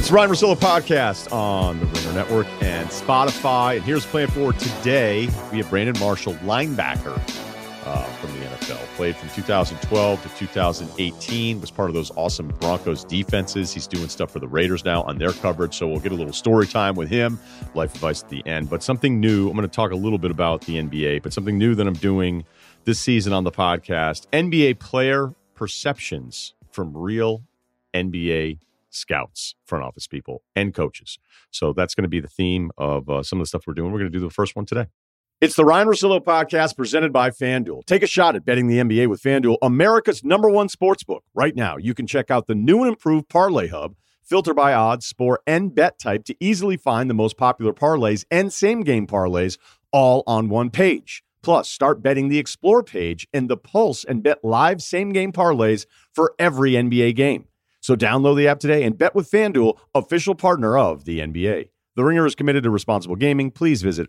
It's the Ryan Russillo podcast on the Ringer Network and Spotify. And here's the plan for today. We have Brandon Marshall, linebacker from the NFL. Played from 2012 to 2018. Was part of those awesome Broncos defenses. He's doing stuff for the Raiders now on their coverage. So we'll get a little story time with him. Life advice at the end. But something new, I'm going to talk a little bit about the NBA, but something new that I'm doing this season on the podcast. NBA player perceptions from real NBA scouts, front office people, and coaches. So that's going to be the theme of some of the stuff we're doing. We're going to do the first one today. It's the Ryan Russillo podcast presented by FanDuel. Take a shot at betting the NBA with FanDuel, America's #1 sportsbook. Right now, you can check out the new and improved Parlay Hub, filter by odds, score, and bet type to easily find the most popular parlays and same-game parlays all on one page. Plus, start betting the Explore page and the Pulse and bet live same-game parlays for every NBA game. So download the app today and bet with FanDuel, official partner of the NBA. The Ringer is committed to responsible gaming. Please visit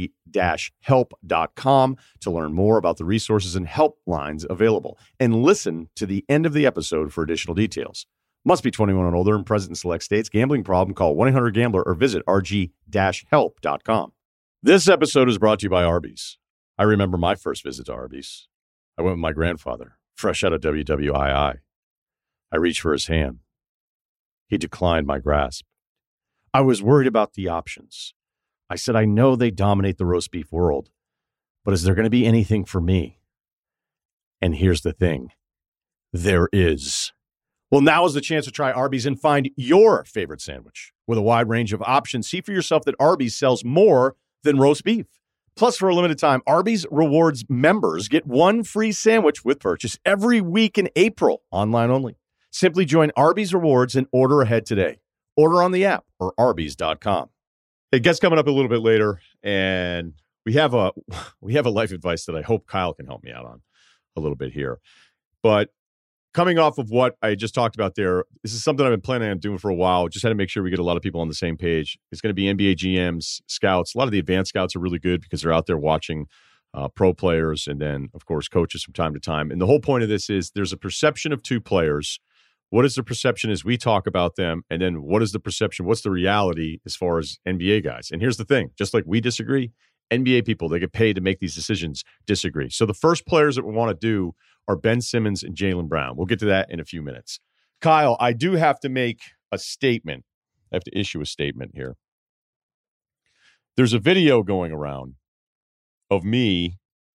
rg-help.com to learn more about the resources and helplines available. And listen to the end of the episode for additional details. Must be 21 and older and present in select states. Gambling problem? Call 1-800-GAMBLER or visit rg-help.com. This episode is brought to you by Arby's. I remember my first visit to Arby's. I went with my grandfather, fresh out of WWII. I reached for his hand. He declined my grasp. I was worried about the options. I said, I know they dominate the roast beef world, but is there going to be anything for me? And here's the thing. There is. Well, now is the chance to try Arby's and find your favorite sandwich. With a wide range of options, see for yourself that Arby's sells more than roast beef. Plus, for a limited time, Arby's Rewards members get one free sandwich with purchase every week in April, online only. Simply join Arby's Rewards and order ahead today. Order on the app or Arby's.com. It gets coming up a little bit later, and we have a life advice that I hope Kyle can help me out on a little bit here. But coming off of what I just talked about there, this is something I've been planning on doing for a while. Just had to make sure we get a lot of people on the same page. It's going to be NBA GMs, scouts. A lot of the advanced scouts are really good because they're out there watching pro players and then, of course, coaches from time to time. And the whole point of this is there's a perception of two players. What is the perception as we talk about them? And then what is the perception? What's the reality as far as NBA guys? And here's the thing. Just like we disagree, NBA people, they get paid to make these decisions, disagree. So the first players that we want to do are Ben Simmons and Jaylen Brown. We'll get to that in a few minutes. Kyle, I do have to make a statement. I have to issue a statement here. There's a video going around of me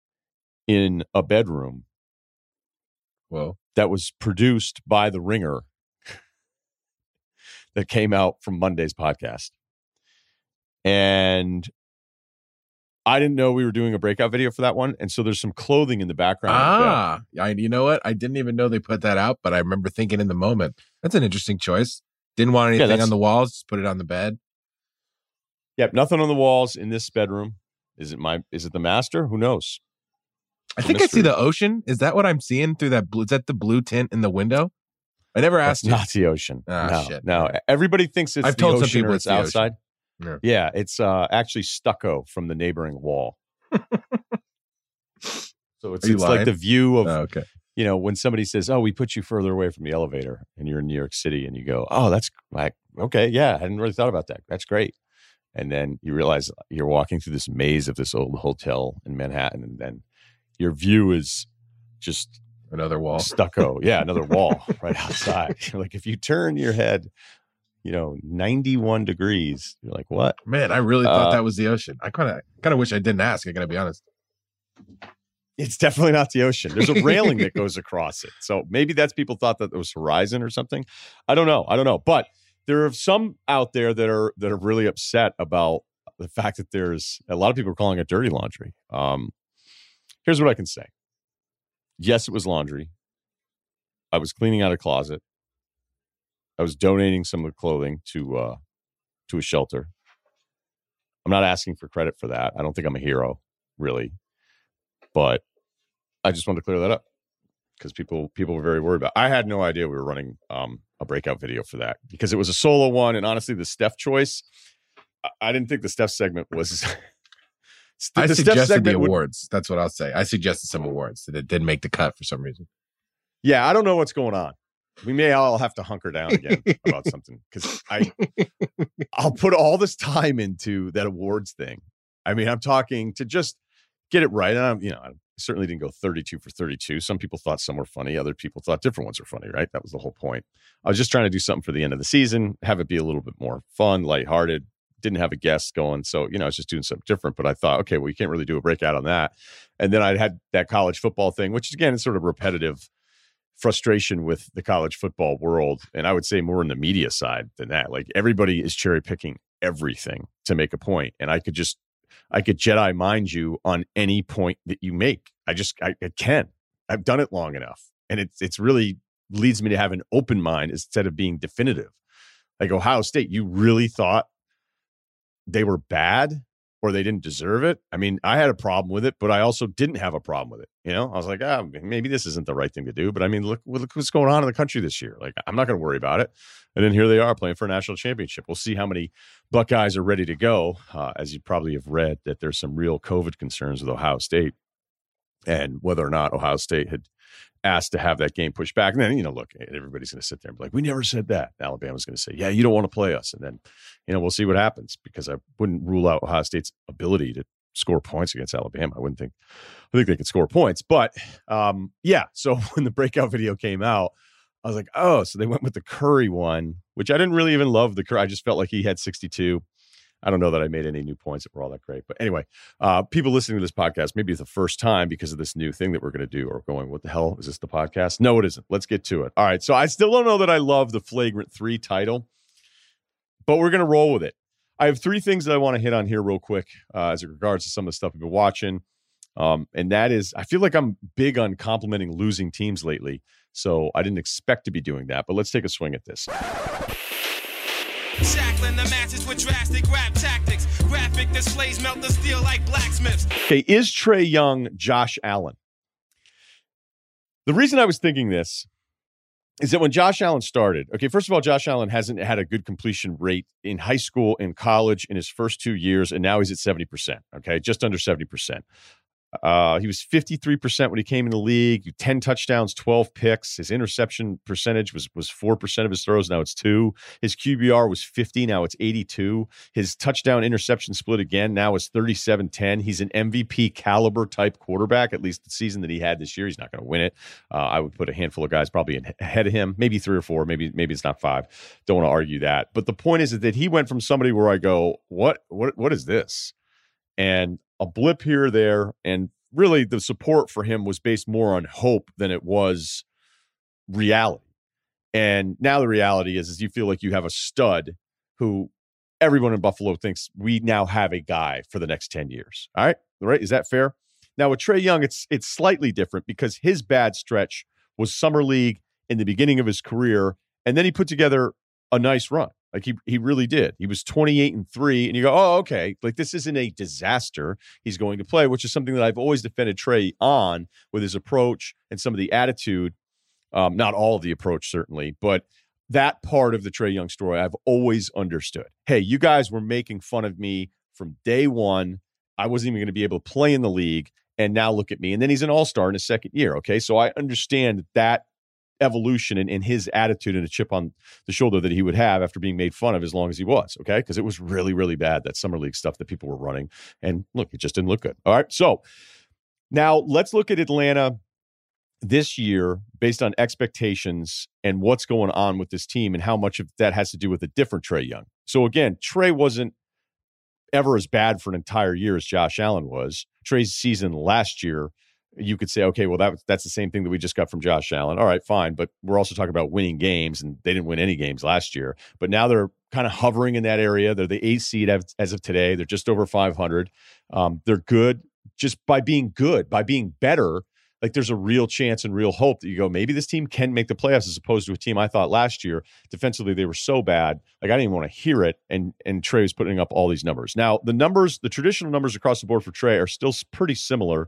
in a bedroom. Whoa. That was produced by The Ringer that came out from Monday's podcast. And I didn't know we were doing a breakout video for that one. And so there's some clothing in the background. You know what? I didn't even know they put that out, but I remember thinking in the moment, that's an interesting choice. Didn't want anything on the walls, just put it on the bed. Yep, nothing on the walls in this bedroom. Is it the master? Who knows? I think I see the ocean. Is that what I'm seeing through that blue? Is that the blue tint in the window? I never asked you. Not the oocean. Shit. No. Everybody thinks it's I've the told ocean some people or it's it's the outside. ocean. Yeah, it's actually stucco from the neighboring wall. So it's like the view of, when somebody says, oh, we put you further away from the elevator and you're in New York City and you go, oh, that's like, okay, yeah, I hadn't really thought about that. That's great. And then you realize you're walking through this maze of this old hotel in Manhattan, and then your view is just another wall, stucco. Yeah, another wall right outside. Like if you turn your head, 91 degrees, you're like, what? Man, I really thought that was the ocean. I kind of wish I didn't ask. I gotta be honest. It's definitely not the ocean. There's a railing that goes across it. So maybe that's people thought that it was horizon or something. I don't know. But there are some out there that are really upset about the fact that there's a lot of people are calling it dirty laundry. Here's what I can say. Yes, it was laundry. I was cleaning out a closet. I was donating some of the clothing to a shelter. I'm not asking for credit for that. I don't think I'm a hero, really. But I just wanted to clear that up because people were very worried about it. I had no idea we were running a breakout video for that because it was a solo one. And honestly, the Steph choice, I didn't think the Steph segment was... I suggested the awards. That's what I'll say. I suggested some awards that it didn't make the cut for some reason. Yeah, I don't know what's going on. We may all have to hunker down again about something because I'll put all this time into that awards thing. I mean, I'm talking to just get it right. And I certainly didn't go 32 for 32. Some people thought some were funny. Other people thought different ones were funny, right? That was the whole point. I was just trying to do something for the end of the season, have it be a little bit more fun, lighthearted. Didn't have a guest going. So, I was just doing something different. But I thought, okay, well, you can't really do a breakout on that. And then I had that college football thing, which again is sort of repetitive frustration with the college football world. And I would say more in the media side than that. Like everybody is cherry picking everything to make a point. And I could Jedi mind you on any point that you make. I can. I've done it long enough. And it's really leads me to have an open mind instead of being definitive. Like Ohio State, you really thought they were bad or they didn't deserve it? I mean, I had a problem with it, but I also didn't have a problem with it. I was like, maybe this isn't the right thing to do. But I mean, look what's going on in the country this year. Like, I'm not going to worry about it. And then here they are playing for a national championship. We'll see how many Buckeyes are ready to go. As you probably have read, that there's some real COVID concerns with Ohio State and whether or not Ohio State had asked to have that game pushed back. And then, look, everybody's going to sit there and be like, we never said that. Alabama's going to say, yeah, you don't want to play us. And then, we'll see what happens because I wouldn't rule out Ohio State's ability to score points against Alabama. I think they could score points. But, so when the breakout video came out, I was like, oh, so they went with the Curry one, which I didn't really even love the Curry. I just felt like he had 62. I don't know that I made any new points that were all that great. But anyway, people listening to this podcast, maybe it's the first time because of this new thing that we're going to do or going, what the hell? Is this the podcast? No, it isn't. Let's get to it. All right. So I still don't know that I love the Flagrant 3 title, but we're going to roll with it. I have 3 things that I want to hit on here real quick as it regards to some of the stuff we've been watching. And that is, I feel like I'm big on complimenting losing teams lately. So I didn't expect to be doing that, but let's take a swing at this. Shackling the matches with drastic rap tactics. Graphic displays melt the steel like blacksmiths. Okay, is Trae Young Josh Allen? The reason I was thinking this is that when Josh Allen started, okay, first of all, Josh Allen hasn't had a good completion rate in high school, in college, in his first 2 years, and now he's at 70%, okay, just under 70%. He was 53% when he came in the league, 10 touchdowns, 12 picks. His interception percentage was 4% of his throws. Now it's 2. His QBR was 50. Now it's 82. His touchdown interception split again now is 37-10. He's an MVP caliber type quarterback, at least the season that he had this year. He's not going to win it. I would put a handful of guys probably ahead of him, maybe 3 or 4, maybe it's not 5. Don't want to argue that. But the point is that he went from somebody where I go, what is this? And a blip here or there, and really the support for him was based more on hope than it was reality. And now the reality is you feel like you have a stud who everyone in Buffalo thinks we now have a guy for the next 10 years. All right? Is that fair? Now with Trae Young, it's slightly different because his bad stretch was Summer League in the beginning of his career, and then he put together a nice run. Like he really did. He was 28-3, and you go, oh, okay. Like this isn't a disaster. He's going to play, which is something that I've always defended Trae on with his approach and some of the attitude. Not all of the approach, certainly, but that part of the Trae Young story I've always understood. Hey, you guys were making fun of me from day one. I wasn't even going to be able to play in the league, and now look at me. And then he's an all-star in his second year. Okay, so I understand that evolution and his attitude and a chip on the shoulder that he would have after being made fun of as long as he was, okay? Because it was really, really bad, that summer league stuff that people were running. And look, it just didn't look good. All right, so now let's look at Atlanta this year based on expectations and what's going on with this team and how much of that has to do with a different Trae Young. So again, Trae wasn't ever as bad for an entire year as Josh Allen was. Trae's season last year, you could say, okay, well, that's the same thing that we just got from Josh Allen. All right, fine. But we're also talking about winning games, and they didn't win any games last year. But now they're kind of hovering in that area. They're the 8th seed as of today. They're just over 500. They're good just by being good, by being better. Like there's a real chance and real hope that you go, maybe this team can make the playoffs as opposed to a team I thought last year. Defensively, they were so bad. Like I didn't even want to hear it. And Trae was putting up all these numbers. Now, the traditional numbers across the board for Trae are still pretty similar.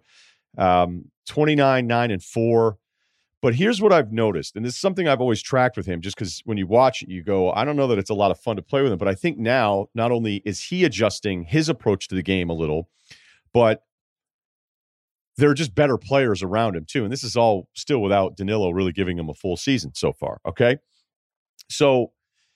29, 9, and 4. But here's what I've noticed, and this is something I've always tracked with him, just because when you watch it, you go, I don't know that it's a lot of fun to play with him, but I think now, not only is he adjusting his approach to the game a little, but There are just better players around him too. And this is all still without Danilo really giving him a full season so far. Okay. So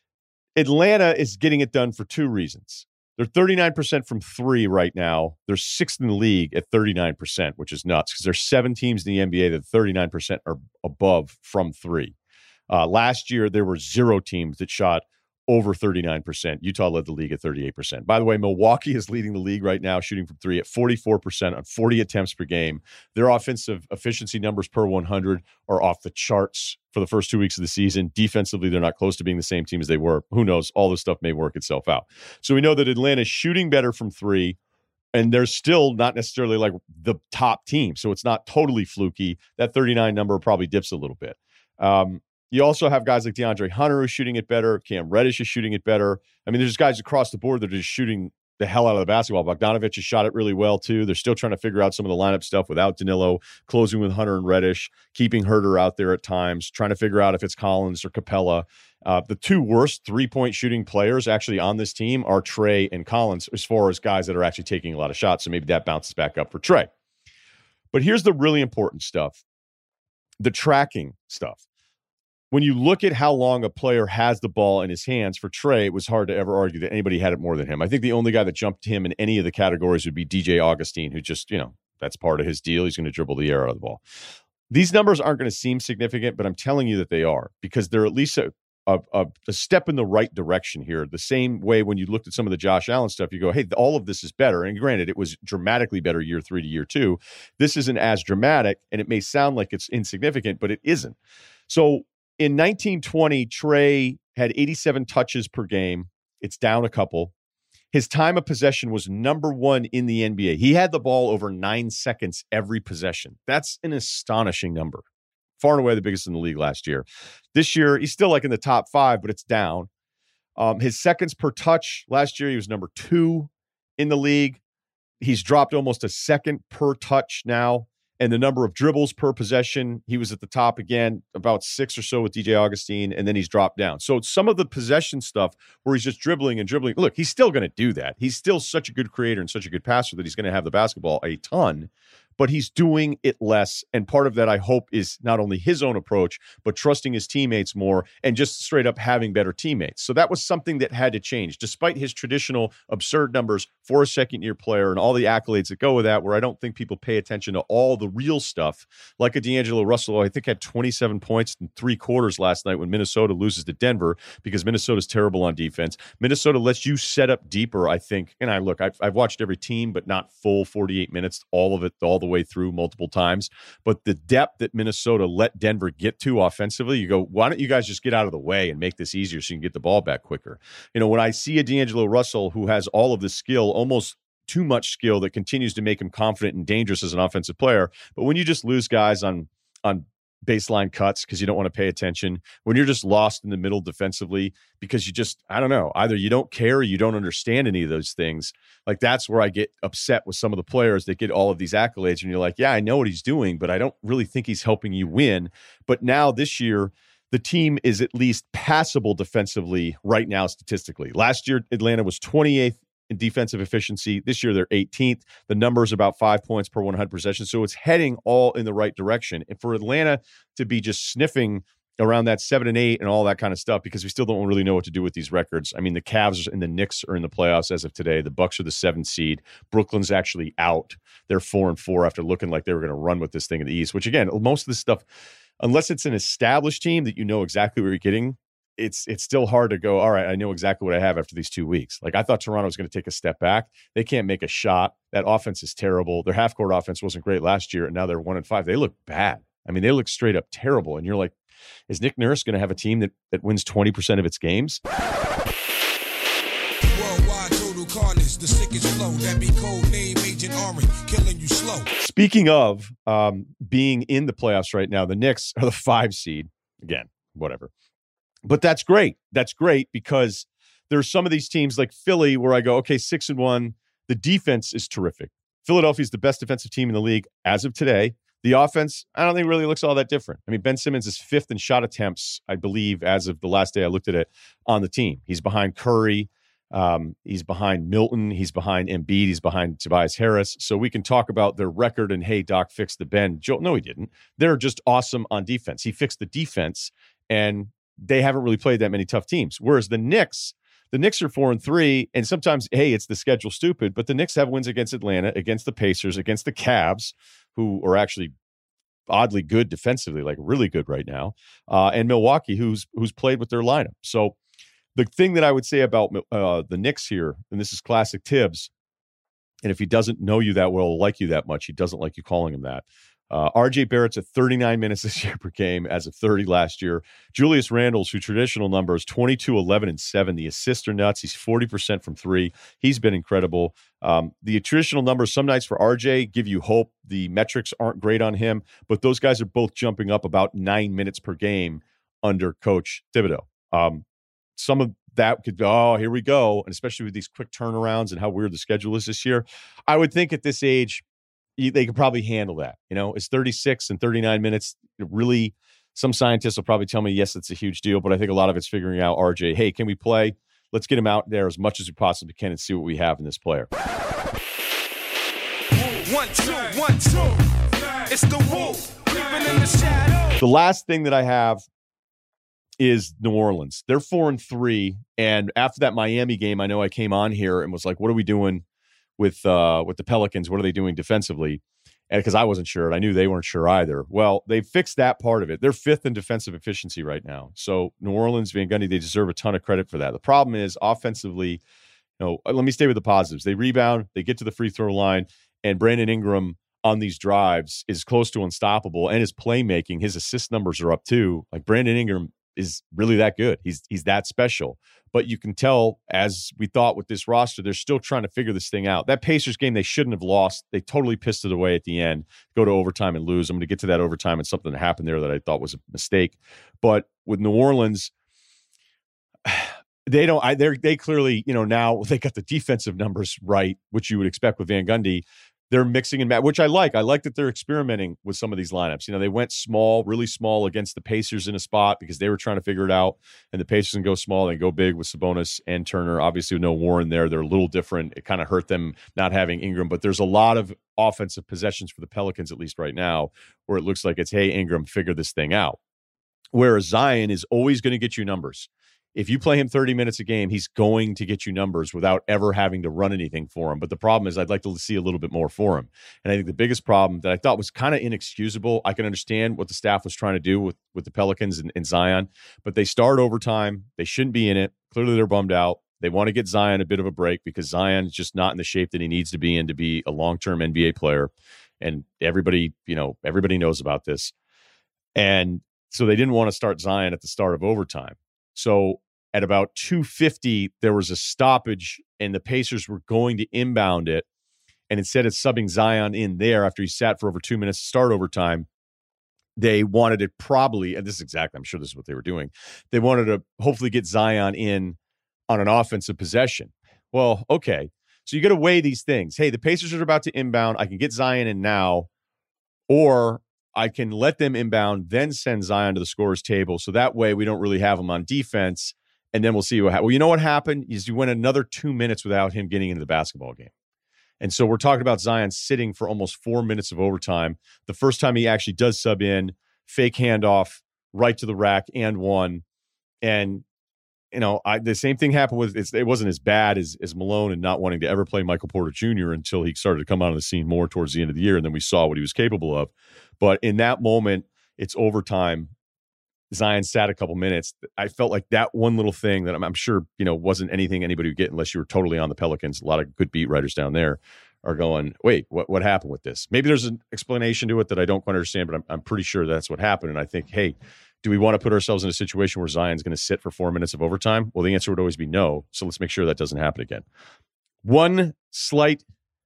Atlanta is getting it done for two reasons. They're 39% from three right now. They're sixth in the league at 39%, which is nuts because there's 7 teams in the NBA that 39% are above from three. Last year, there were 0 teams that shot over 39%. Utah led the league at 38%. By the way, Milwaukee is leading the league right now, shooting from three at 44% on 40 attempts per game. Their offensive efficiency numbers per 100 are off the charts for the first 2 weeks of the season. Defensively, they're not close to being the same team as they were. Who knows? All this stuff may work itself out. So we know that Atlanta is shooting better from three, and they're still not necessarily like the top team. So it's not totally fluky. That 39 number probably dips a little bit. You also have guys like DeAndre Hunter who's shooting it better. Cam Reddish is shooting it better. I mean, there's guys across the board that are just shooting the hell out of the basketball. Bogdanovich has shot it really well, too. They're still trying to figure out some of the lineup stuff without Danilo, closing with Hunter and Reddish, keeping Herter out there at times, trying to figure out if it's Collins or Capella. The 2 worst three-point shooting players actually on this team are Trey and Collins as far as guys that are actually taking a lot of shots. So maybe that bounces back up for Trey. But here's the really important stuff, the tracking stuff. When you look at how long a player has the ball in his hands, for Trey, it was hard to ever argue that anybody had it more than him. I think the only guy that jumped him in any of the categories would be DJ Augustine, who just, that's part of his deal. He's going to dribble the air out of the ball. These numbers aren't going to seem significant, but I'm telling you that they are, because they're at least a step in the right direction here. The same way when you looked at some of the Josh Allen stuff, you go, hey, all of this is better. And granted, it was dramatically better year 3 to year 2. This isn't as dramatic, and it may sound like it's insignificant, but it isn't. So in 1920, Trey had 87 touches per game. It's down a couple. His time of possession was number 1 in the NBA. He had the ball over 9 seconds every possession. That's an astonishing number. Far and away the biggest in the league last year. This year, he's still like in the top 5, but it's down. His seconds per touch, last year he was number 2 in the league. He's dropped almost a second per touch now. And the number of dribbles per possession, he was at the top again, about 6 or so with DJ Augustine, and then he's dropped down. So some of the possession stuff where he's just dribbling and dribbling, look, he's still going to do that. He's still such a good creator and such a good passer that he's going to have the basketball a ton, but he's doing it less. And part of that, I hope, is not only his own approach, but trusting his teammates more and just straight up having better teammates. So that was something that had to change, despite his traditional absurd numbers for a second-year player and all the accolades that go with that, where I don't think people pay attention to all the real stuff, like a D'Angelo Russell, I think had 27 points in 3 quarters last night when Minnesota loses to Denver because Minnesota's terrible on defense. Minnesota lets you set up deeper, I think. And I've watched every team, but not full 48 minutes, all of it, all the way through multiple times. But the depth that Minnesota let Denver get to offensively, you go, why don't you guys just get out of the way and make this easier so you can get the ball back quicker? When I see a D'Angelo Russell who has all of this skill, almost too much skill that continues to make him confident and dangerous as an offensive player. But when you just lose guys on baseline cuts because you don't want to pay attention, when you're just lost in the middle defensively because you just, I don't know, either you don't care or you don't understand any of those things, like that's where I get upset with some of the players that get all of these accolades. And you're like, yeah, I know what he's doing, but I don't really think he's helping you win. But now this year, the team is at least passable defensively right now statistically. Last year, Atlanta was 28th in defensive efficiency. This year, they're 18th. The number is about 5 points per 100 possessions. So it's heading all in the right direction. And for Atlanta to be just sniffing around that 7 and 8 and all that kind of stuff, because we still don't really know what to do with these records. I mean, the Cavs and the Knicks are in the playoffs as of today. The Bucks are the 7th seed. Brooklyn's actually out. They're 4-4 after looking like they were going to run with this thing in the East, which again, most of this stuff, unless it's an established team that you know exactly what you're getting, it's still hard to go, all right, I know exactly what I have after these 2 weeks. Like I thought Toronto was going to take a step back. They can't make a shot. That offense is terrible. Their half-court offense wasn't great last year, and now they're 1-5. They look bad. I mean, they look straight up terrible. And you're like, is Nick Nurse going to have a team that wins 20% of its games? Worldwide total carnage, the sickest flow, that be code name Agent Orange, killing you slow. Speaking of being in the playoffs right now, the Knicks are the 5 seed. Again, whatever. But that's great. That's great because there's some of these teams like Philly where I go, okay, 6-1. The defense is terrific. Philadelphia is the best defensive team in the league as of today. The offense, I don't think really looks all that different. I mean, Ben Simmons is 5th in shot attempts, I believe, as of the last day I looked at it on the team. He's behind Curry. He's behind Milton. He's behind Embiid. He's behind Tobias Harris. So we can talk about their record and, hey, Doc fixed the bend. No, he didn't. They're just awesome on defense. He fixed the defense, and they haven't really played that many tough teams. Whereas the Knicks are 4-3, and sometimes, hey, it's the schedule stupid, but the Knicks have wins against Atlanta, against the Pacers, against the Cavs, who are actually oddly good defensively, like really good right now, and Milwaukee, who's played with their lineup. So the thing that I would say about the Knicks here, and this is classic Tibbs, and if he doesn't know you that well, like you that much, he doesn't like you calling him that. RJ Barrett's at 39 minutes this year per game as of 30 last year. Julius Randle's, who traditional numbers, 22, 11, and 7. The assists are nuts. He's 40% from 3. He's been incredible. The traditional numbers some nights for RJ give you hope. The metrics aren't great on him, but those guys are both jumping up about 9 minutes per game under Coach Thibodeau. Some of that could go, here we go, and especially with these quick turnarounds and how weird the schedule is this year. I would think at this age, they could probably handle that. It's 36 and 39 minutes. Really, some scientists will probably tell me, yes, it's a huge deal, but I think a lot of it's figuring out, RJ, hey, can we play? Let's get him out there as much as we possibly can and see what we have in this player. 1, 2, 1, 2. It's the wolf, creeping in the shadow. The last thing that I have is New Orleans. They're 4-3, and after that Miami game, I know I came on here and was like, what are we doing with the Pelicans? What are they doing defensively? And because I wasn't sure, and I knew they weren't sure either. Well, they fixed that part of it. They're 5th in defensive efficiency right now. So New Orleans, Van Gundy, they deserve a ton of credit for that. The problem is offensively, let me stay with the positives. They rebound, they get to the free throw line, and Brandon Ingram on these drives is close to unstoppable, and his playmaking, his assist numbers are up too. Like Brandon Ingram is really that good. He's that special. But you can tell, as we thought with this roster, they're still trying to figure this thing out. That Pacers game, they shouldn't have lost. They totally pissed it away at the end, go to overtime and lose. I'm going to get to that overtime and something that happened there that I thought was a mistake. But with New Orleans, they clearly, now they got the defensive numbers right, which you would expect with Van Gundy. They're mixing and matching, which I like. I like that they're experimenting with some of these lineups. They went small, really small against the Pacers in a spot because they were trying to figure it out. And the Pacers can go small, they go big with Sabonis and Turner. Obviously, with no Warren there, they're a little different. It kind of hurt them not having Ingram. But there's a lot of offensive possessions for the Pelicans, at least right now, where it looks like it's, hey, Ingram, figure this thing out. Whereas Zion is always going to get you numbers. If you play him 30 minutes a game, he's going to get you numbers without ever having to run anything for him. But the problem is I'd like to see a little bit more for him. And I think the biggest problem that I thought was kind of inexcusable, I can understand what the staff was trying to do with the Pelicans and Zion, but they start overtime. They shouldn't be in it. Clearly they're bummed out. They want to get Zion a bit of a break because Zion is just not in the shape that he needs to be in to be a long-term NBA player. And everybody knows about this. And so they didn't want to start Zion at the start of overtime. So at about 2:50, there was a stoppage, and the Pacers were going to inbound it. And instead of subbing Zion in there after he sat for over 2 minutes to start overtime, they wanted it probably, and this is exactly, I'm sure this is what they were doing. They wanted to hopefully get Zion in on an offensive possession. Well, okay. So you got to weigh these things. Hey, the Pacers are about to inbound. I can get Zion in now, or I can let them inbound, then send Zion to the scorer's table. So that way we don't really have him on defense. And then we'll see what happens. Well, you know what happened is you went another 2 minutes without him getting into the basketball game. And so we're talking about Zion sitting for almost 4 minutes of overtime. The first time he actually does sub in, fake handoff, right to the rack and one. And, the same thing happened with, it wasn't as bad as Malone and not wanting to ever play Michael Porter Jr. until he started to come out of the scene more towards the end of the year. And then we saw what he was capable of. But in that moment, it's overtime. Zion sat a couple minutes. I felt like that one little thing that I'm sure, wasn't anything anybody would get unless you were totally on the Pelicans. A lot of good beat writers down there are going, wait, what happened with this? Maybe there's an explanation to it that I don't quite understand, but I'm pretty sure that's what happened. And I think, hey, do we want to put ourselves in a situation where Zion's going to sit for 4 minutes of overtime? Well, the answer would always be no. So let's make sure that doesn't happen again. One slight,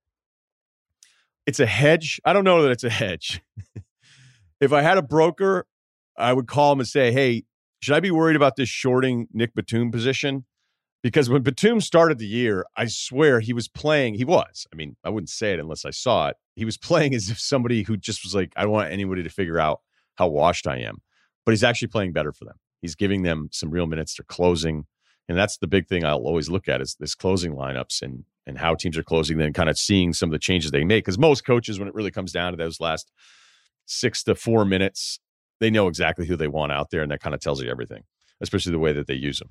it's a hedge. I don't know that it's a hedge. If I had a broker, I would call him and say, hey, should I be worried about this shorting Nick Batum position? Because when Batum started the year, I swear he was playing. I wouldn't say it unless I saw it. He was playing as if somebody who just was like, I don't want anybody to figure out how washed I am. But he's actually playing better for them. He's giving them some real minutes. They're closing. And that's the big thing I'll always look at is this closing lineups and how teams are closing, then kind of seeing some of the changes they make. Because most coaches, when it really comes down to those last 6 to 4 minutes, they know exactly who they want out there, and that kind of tells you everything, especially the way that they use them.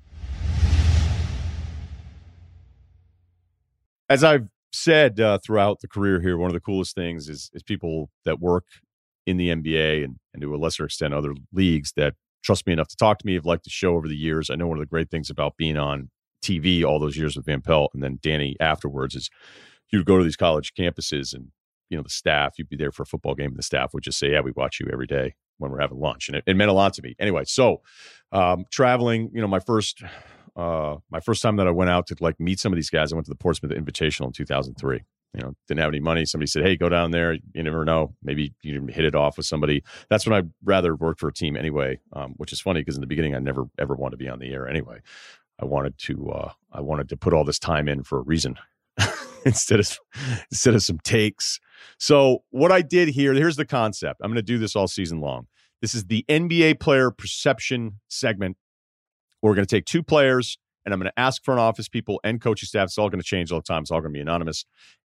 As I've said throughout the career here, one of the coolest things is people that work in the NBA and to a lesser extent other leagues that trust me enough to talk to me, have liked the show over the years. I know one of the great things about being on TV all those years with Van Pelt and then Danny afterwards is you'd go to these college campuses and, the staff, you'd be there for a football game and the staff would just say, yeah, we watch you every day when we're having lunch. And it meant a lot to me. Anyway, so traveling, my first time that I went out to meet some of these guys, I went to the Portsmouth Invitational in 2003. Didn't have any money. Somebody said, hey, go down there. You never know. Maybe you hit it off with somebody. That's when I'd rather work for a team anyway, which is funny because in the beginning, I never, ever wanted to be on the air anyway. I wanted to put all this time in for a reason instead of some takes. So what I did here's the concept. I'm going to do this all season long. This is the NBA player perception segment. We're going to take 2 players and I'm going to ask front office people and coaching staff. It's all going to change all the time. It's all going to be anonymous.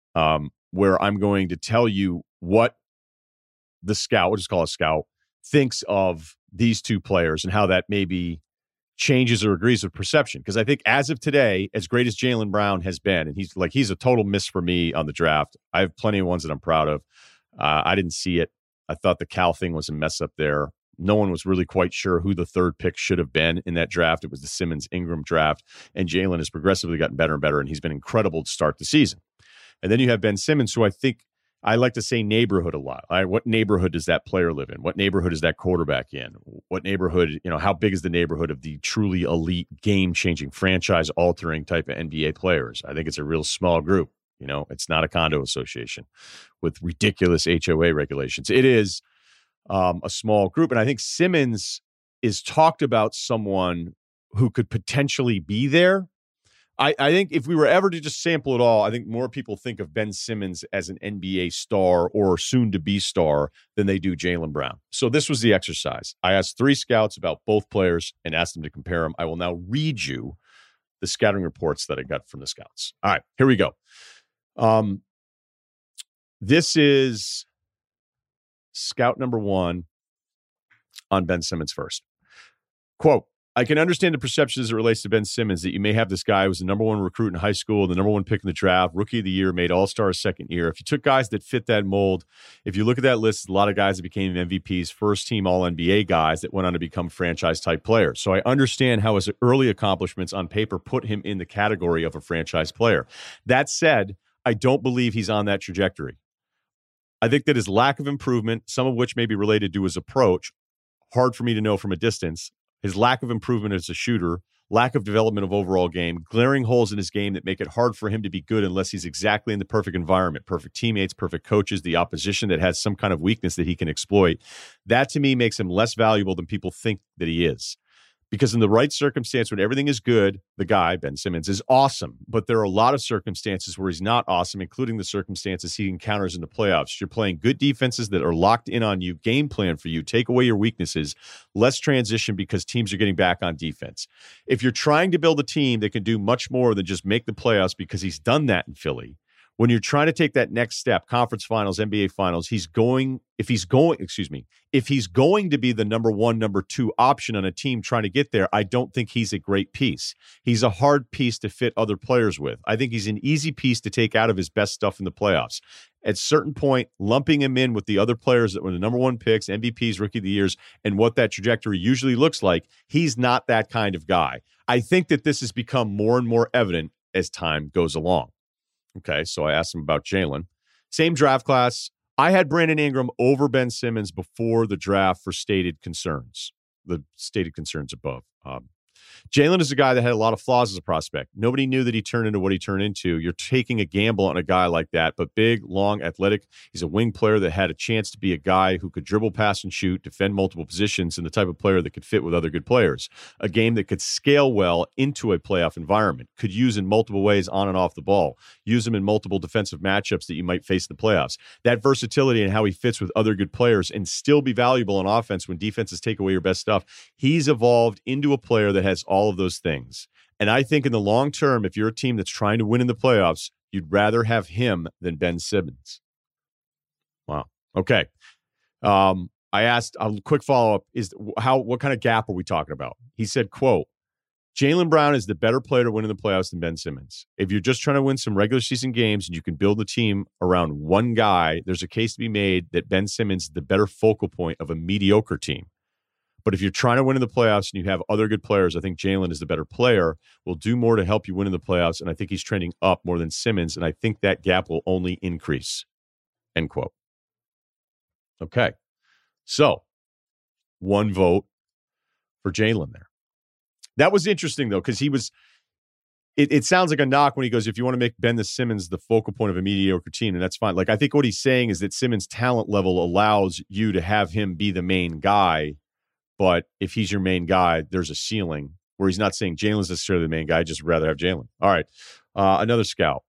Where I'm going to tell you what the scout, we'll just call a scout, thinks of these 2 players and how that maybe changes or agrees with perception. Because I think as of today, as great as Jaylen Brown has been, and he's a total miss for me on the draft. I have plenty of ones that I'm proud of. I didn't see it. I thought the Cal thing was a mess up there. No one was really quite sure who the 3rd pick should have been in that draft. It was the Simmons-Ingram draft. And Jaylen has progressively gotten better and better, and he's been incredible to start the season. And then you have Ben Simmons, who I think I like to say neighborhood a lot. What neighborhood does that player live in? What neighborhood is that quarterback in? What neighborhood, how big is the neighborhood of the truly elite, game-changing, franchise-altering type of NBA players? I think it's a real small group. It's not a condo association with ridiculous HOA regulations. It is a small group. And I think Simmons is talked about someone who could potentially be there. I think if we were ever to just sample it all, I think more people think of Ben Simmons as an NBA star or soon-to-be star than they do Jaylen Brown. So this was the exercise. I asked 3 scouts about both players and asked them to compare them. I will now read you the scouting reports that I got from the scouts. All right, here we go. This is scout number 1 on Ben Simmons first. Quote, I can understand the perception as it relates to Ben Simmons that you may have this guy who was the number 1 recruit in high school, the number 1 pick in the draft, rookie of the year, made all-star second year. If you took guys that fit that mold, if you look at that list, a lot of guys that became MVPs, first-team All-NBA guys that went on to become franchise-type players. So I understand how his early accomplishments on paper put him in the category of a franchise player. That said, I don't believe he's on that trajectory. I think that his lack of improvement, some of which may be related to his approach, hard for me to know from a distance, his lack of improvement as a shooter, lack of development of overall game, glaring holes in his game that make it hard for him to be good unless he's exactly in the perfect environment, perfect teammates, perfect coaches, the opposition that has some kind of weakness that he can exploit. That to me makes him less valuable than people think that he is. Because in the right circumstance, when everything is good, the guy, Ben Simmons, is awesome. But there are a lot of circumstances where he's not awesome, including the circumstances he encounters in the playoffs. You're playing good defenses that are locked in on you, game plan for you, take away your weaknesses, less transition because teams are getting back on defense. If you're trying to build a team that can do much more than just make the playoffs because he's done that in Philly, when you're trying to take that next step, conference finals, NBA finals, if he's going to be the number 1, number 2 option on a team trying to get there, I don't think he's a great piece. He's a hard piece to fit other players with. I think he's an easy piece to take out of his best stuff in the playoffs. At a certain point, lumping him in with the other players that were the number 1 picks, MVPs, rookie of the years, and what that trajectory usually looks like, he's not that kind of guy. I think that this has become more and more evident as time goes along. Okay, so I asked him about Jaylen. Same draft class. I had Brandon Ingram over Ben Simmons before the draft for stated concerns, the stated concerns above. Jaylen is a guy that had a lot of flaws as a prospect. Nobody knew that he turned into what he turned into. You're taking a gamble on a guy like that, but big, long, athletic. He's a wing player that had a chance to be a guy who could dribble, pass, and shoot, defend multiple positions, and the type of player that could fit with other good players. A game that could scale well into a playoff environment, could use in multiple ways on and off the ball, use him in multiple defensive matchups that you might face in the playoffs. That versatility and how he fits with other good players and still be valuable on offense when defenses take away your best stuff. He's evolved into a player that has all of those things. And I think in the long term, if you're a team that's trying to win in the playoffs, you'd rather have him than Ben Simmons. Wow. Okay. I asked a quick follow-up what kind of gap are we talking about? He said, quote, Jaylen Brown is the better player to win in the playoffs than Ben Simmons. If you're just trying to win some regular season games and you can build the team around one guy, there's a case to be made that Ben Simmons is the better focal point of a mediocre team. But if you're trying to win in the playoffs and you have other good players, I think Jaylen is the better player, will do more to help you win in the playoffs, and I think he's trending up more than Simmons, and I think that gap will only increase, end quote. Okay. So, one vote for Jaylen there. That was interesting, though, because it sounds like a knock when he goes, if you want to make Ben Simmons the focal point of a mediocre team, and that's fine. Like, I think what he's saying is that Simmons' talent level allows you to have him be the main guy, but if he's your main guy, there's a ceiling where he's not saying Jaylen's necessarily the main guy, I'd just rather have Jaylen. All right. Another scout.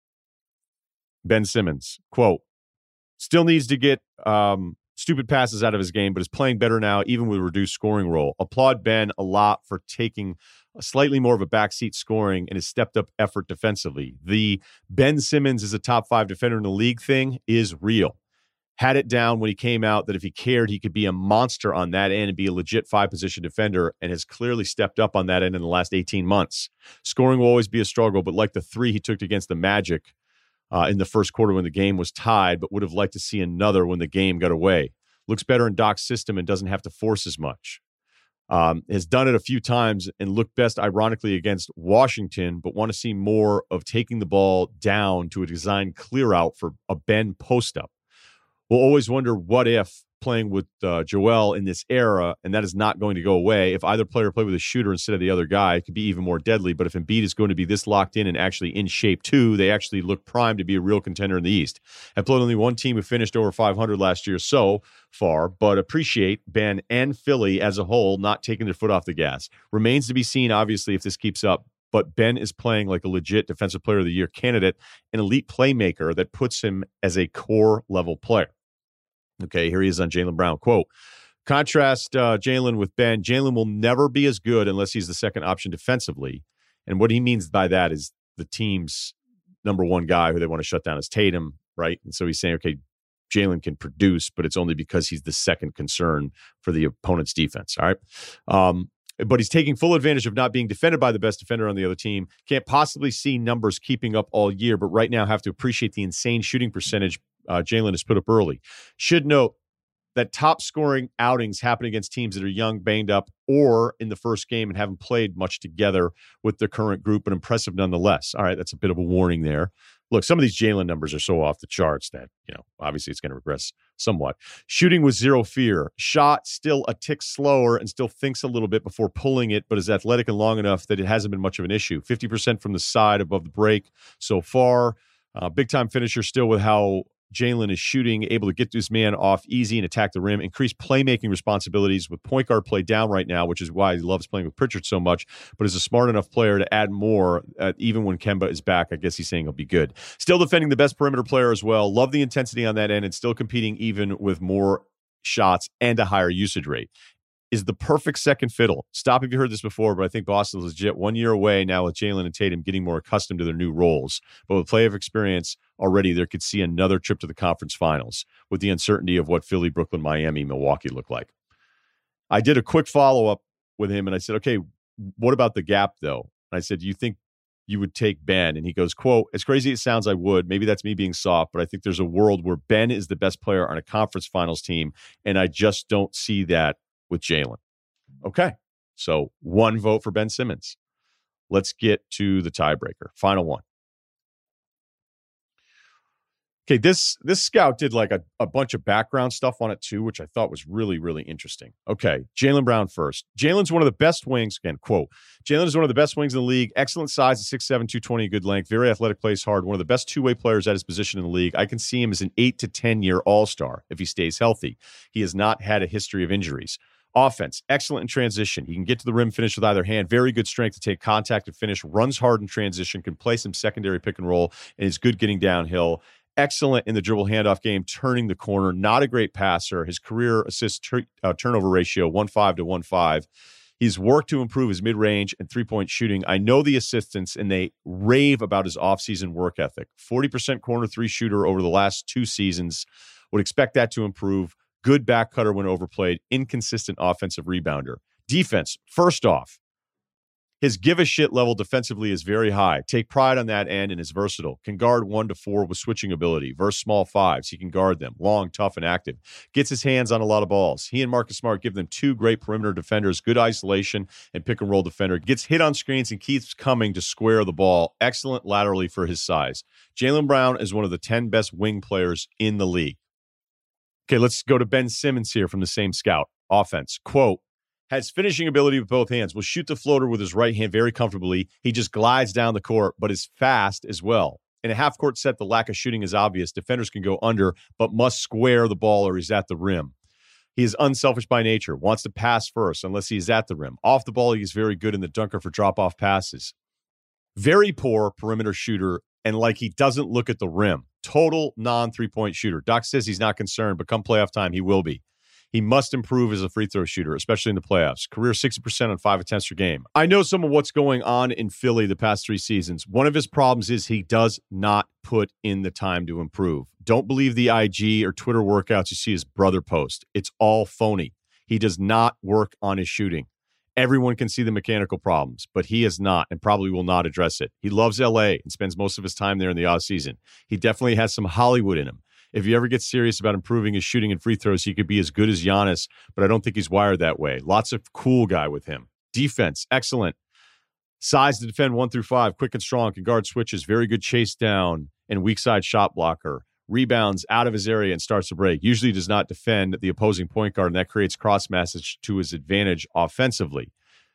Ben Simmons, quote, still needs to get stupid passes out of his game, but is playing better now, even with a reduced scoring role. Applaud Ben a lot for taking a slightly more of a backseat scoring and his stepped up effort defensively. The Ben Simmons is a top 5 defender in the league thing is real. Had it down when he came out that if he cared, he could be a monster on that end and be a legit 5-position defender, and has clearly stepped up on that end in the last 18 months. Scoring will always be a struggle, but like the 3 he took against the Magic in the first quarter when the game was tied, but would have liked to see another when the game got away. Looks better in Doc's system and doesn't have to force as much. Has done it a few times and looked best, ironically, against Washington, but want to see more of taking the ball down to a design clear out for a Ben post-up. We'll always wonder what if playing with Joel in this era, and that is not going to go away. If either player played with a shooter instead of the other guy, it could be even more deadly. But if Embiid is going to be this locked in and actually in shape too, they actually look primed to be a real contender in the East. I've played only one team who finished over 500 last year so far, but appreciate Ben and Philly as a whole not taking their foot off the gas. Remains to be seen, obviously, if this keeps up. But Ben is playing like a legit Defensive Player of the Year candidate, an elite playmaker that puts him as a core level player. Okay, here he is on Jaylen Brown. Quote, contrast Jaylen with Ben. Jaylen will never be as good unless he's the second option defensively. And what he means by that is the team's number one guy who they want to shut down is Tatum, right? And so he's saying, okay, Jaylen can produce, but it's only because he's the second concern for the opponent's defense, all right? But he's taking full advantage of not being defended by the best defender on the other team. Can't possibly see numbers keeping up all year, but right now have to appreciate the insane shooting percentage Jaylen has put up early. Should note that top scoring outings happen against teams that are young, banged up, or in the first game and haven't played much together with their current group, but impressive nonetheless. All right, that's a bit of a warning there. Look, some of these Jaylen numbers are so off the charts that, obviously it's going to regress somewhat. Shooting with zero fear. Shot still a tick slower and still thinks a little bit before pulling it, but is athletic and long enough that it hasn't been much of an issue. 50% from the side above the break so far. Big-time finisher still with how Jaylen is shooting, able to get this man off easy and attack the rim, increase playmaking responsibilities with point guard play down right now, which is why he loves playing with Pritchard so much, but is a smart enough player to add more even when Kemba is back. I guess he's saying he'll be good. Still defending the best perimeter player as well. Love the intensity on that end and still competing even with more shots and a higher usage rate. Is the perfect second fiddle. Stop if you heard this before, but I think Boston is legit 1 year away now with Jaylen and Tatum getting more accustomed to their new roles. But with playoff experience already, there could see another trip to the conference finals with the uncertainty of what Philly, Brooklyn, Miami, Milwaukee look like. I did a quick follow-up with him, and I said, okay, what about the gap, though? And I said, do you think you would take Ben? And he goes, quote, as crazy as it sounds, I would. Maybe that's me being soft, but I think there's a world where Ben is the best player on a conference finals team, and I just don't see that with Jaylen. Okay, so one vote for Ben Simmons. Let's get to the tiebreaker. Final one. Okay, this scout did like a bunch of background stuff on it too, which I thought was really, really interesting. Okay, Jaylen Brown first. Jaylen's one of the best wings, again, quote, Jaylen is one of the best wings in the league. Excellent size, 6'7", 220, good length, very athletic, plays hard, one of the best two-way players at his position in the league. I can see him as an 8 to 10-year all-star if he stays healthy. He has not had a history of injuries. Offense, excellent in transition. He can get to the rim, finish with either hand. Very good strength to take contact and finish. Runs hard in transition, can play some secondary pick and roll, and is good getting downhill. Excellent in the dribble handoff game, turning the corner. Not a great passer. His career assist turnover ratio, 1.5 to 1.5. He's worked to improve his mid-range and three-point shooting. I know the assistants, and they rave about his offseason work ethic. 40% corner three shooter over the last 2 seasons. Would expect that to improve. Good back cutter when overplayed. Inconsistent offensive rebounder. Defense, first off, his give a shit level defensively is very high. Take pride on that end and is versatile. Can guard 1 to 4 with switching ability. Versus small fives. He can guard them. Long, tough, and active. Gets his hands on a lot of balls. He and Marcus Smart give them 2 great perimeter defenders. Good isolation and pick and roll defender. Gets hit on screens and keeps coming to square the ball. Excellent laterally for his size. Jaylen Brown is one of the 10 best wing players in the league. Okay, let's go to Ben Simmons here from the same scout. Offense. Quote, has finishing ability with both hands, will shoot the floater with his right hand very comfortably. He just glides down the court, but is fast as well. In a half-court set, the lack of shooting is obvious. Defenders can go under, but must square the ball or he's at the rim. He is unselfish by nature, wants to pass first unless he is at the rim. Off the ball, he is very good in the dunker for drop-off passes. Very poor perimeter shooter, and like he doesn't look at the rim. Total non-three-point shooter. Doc says he's not concerned, but come playoff time, he will be. He must improve as a free throw shooter, especially in the playoffs. Career 60% on 5 attempts per game. I know some of what's going on in Philly the past 3 seasons. One of his problems is he does not put in the time to improve. Don't believe the IG or Twitter workouts you see his brother post. It's all phony. He does not work on his shooting. Everyone can see the mechanical problems, but he is not and probably will not address it. He loves LA and spends most of his time there in the offseason. He definitely has some Hollywood in him. If he ever gets serious about improving his shooting and free throws, he could be as good as Giannis, but I don't think he's wired that way. Lots of cool guy with him. Defense, excellent. Size to defend 1 through 5, quick and strong, can guard switches, very good chase down and weak side shot blocker. Rebounds out of his area and starts to break. Usually does not defend the opposing point guard, and that creates cross message to his advantage offensively.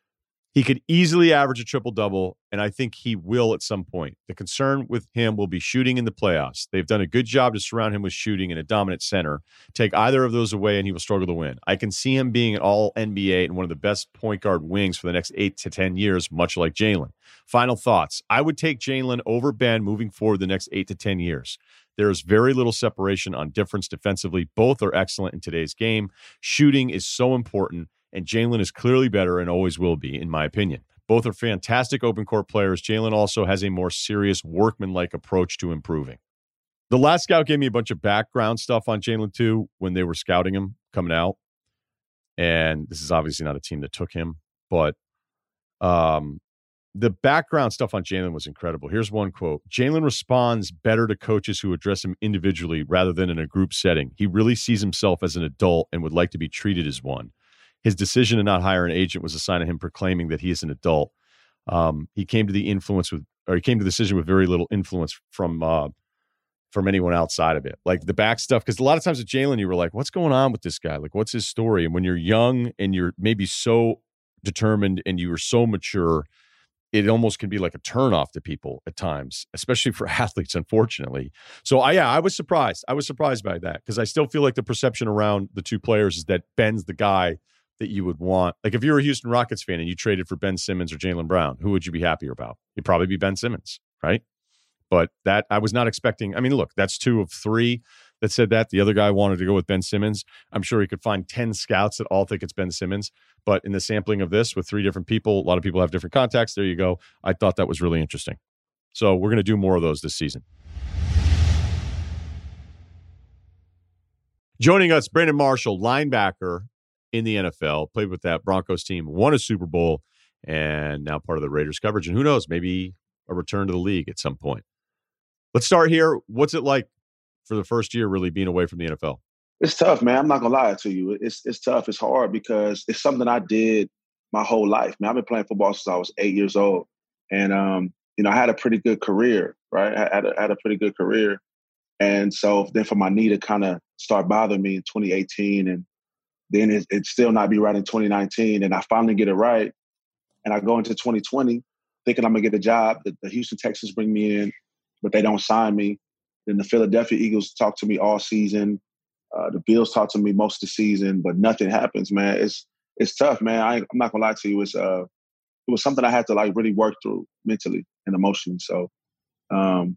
He could easily average a triple-double, and I think he will at some point. The concern with him will be shooting in the playoffs. They've done a good job to surround him with shooting and a dominant center. Take either of those away, and he will struggle to win. I can see him being an all-NBA and one of the best point guard wings for the next 8 to 10 years, much like Jaylen. Final thoughts. I would take Jaylen over Ben moving forward the next 8 to 10 years. There is very little separation on difference defensively. Both are excellent in today's game. Shooting is so important, and Jaylen is clearly better and always will be, in my opinion. Both are fantastic open court players. Jaylen also has a more serious workman-like approach to improving. The last scout gave me a bunch of background stuff on Jaylen too when they were scouting him coming out. And this is obviously not a team that took him, but the background stuff on Jaylen was incredible. Here's one quote. Jaylen responds better to coaches who address him individually rather than in a group setting. He really sees himself as an adult and would like to be treated as one. His decision to not hire an agent was a sign of him proclaiming that he is an adult. He came to the decision with very little influence from anyone outside of it. Like the back stuff, because a lot of times with Jaylen, you were like, what's going on with this guy? Like, what's his story? And when you're young and you're maybe so determined and you are so mature, it almost can be like a turnoff to people at times, especially for athletes, unfortunately. So I was surprised. I was surprised by that because I still feel like the perception around the two players is that Ben's the guy that you would want. Like if you're a Houston Rockets fan and you traded for Ben Simmons or Jaylen Brown, who would you be happier about? It'd probably be Ben Simmons, right? But that I was not expecting. I mean, look, that's 2 of 3 that said that. The other guy wanted to go with Ben Simmons. I'm sure he could find 10 scouts that all think it's Ben Simmons. But in the sampling of this with 3 different people, a lot of people have different contacts. There you go. I thought that was really interesting. So we're going to do more of those this season. Joining us, Brandon Marshall, linebacker in the NFL, played with that Broncos team, won a Super Bowl, and now part of the Raiders coverage. And who knows, maybe a return to the league at some point. Let's start here. What's it like for the first year really being away from the NFL? It's tough, man. I'm not going to lie to you. It's tough. It's hard because it's something I did my whole life. Man, I've been playing football since I was 8 years old. And, I had a pretty good career, right? I had a pretty good career. And so then for my knee to kind of start bothering me in 2018 and then it still not be right in 2019 and I finally get it right. And I go into 2020 thinking I'm going to get a job. The Houston Texans bring me in, but they don't sign me. Then the Philadelphia Eagles talk to me all season. The Bills talk to me most of the season, but nothing happens, man. It's tough, man. I'm not gonna lie to you. It was something I had to like really work through mentally and emotionally. So, I'm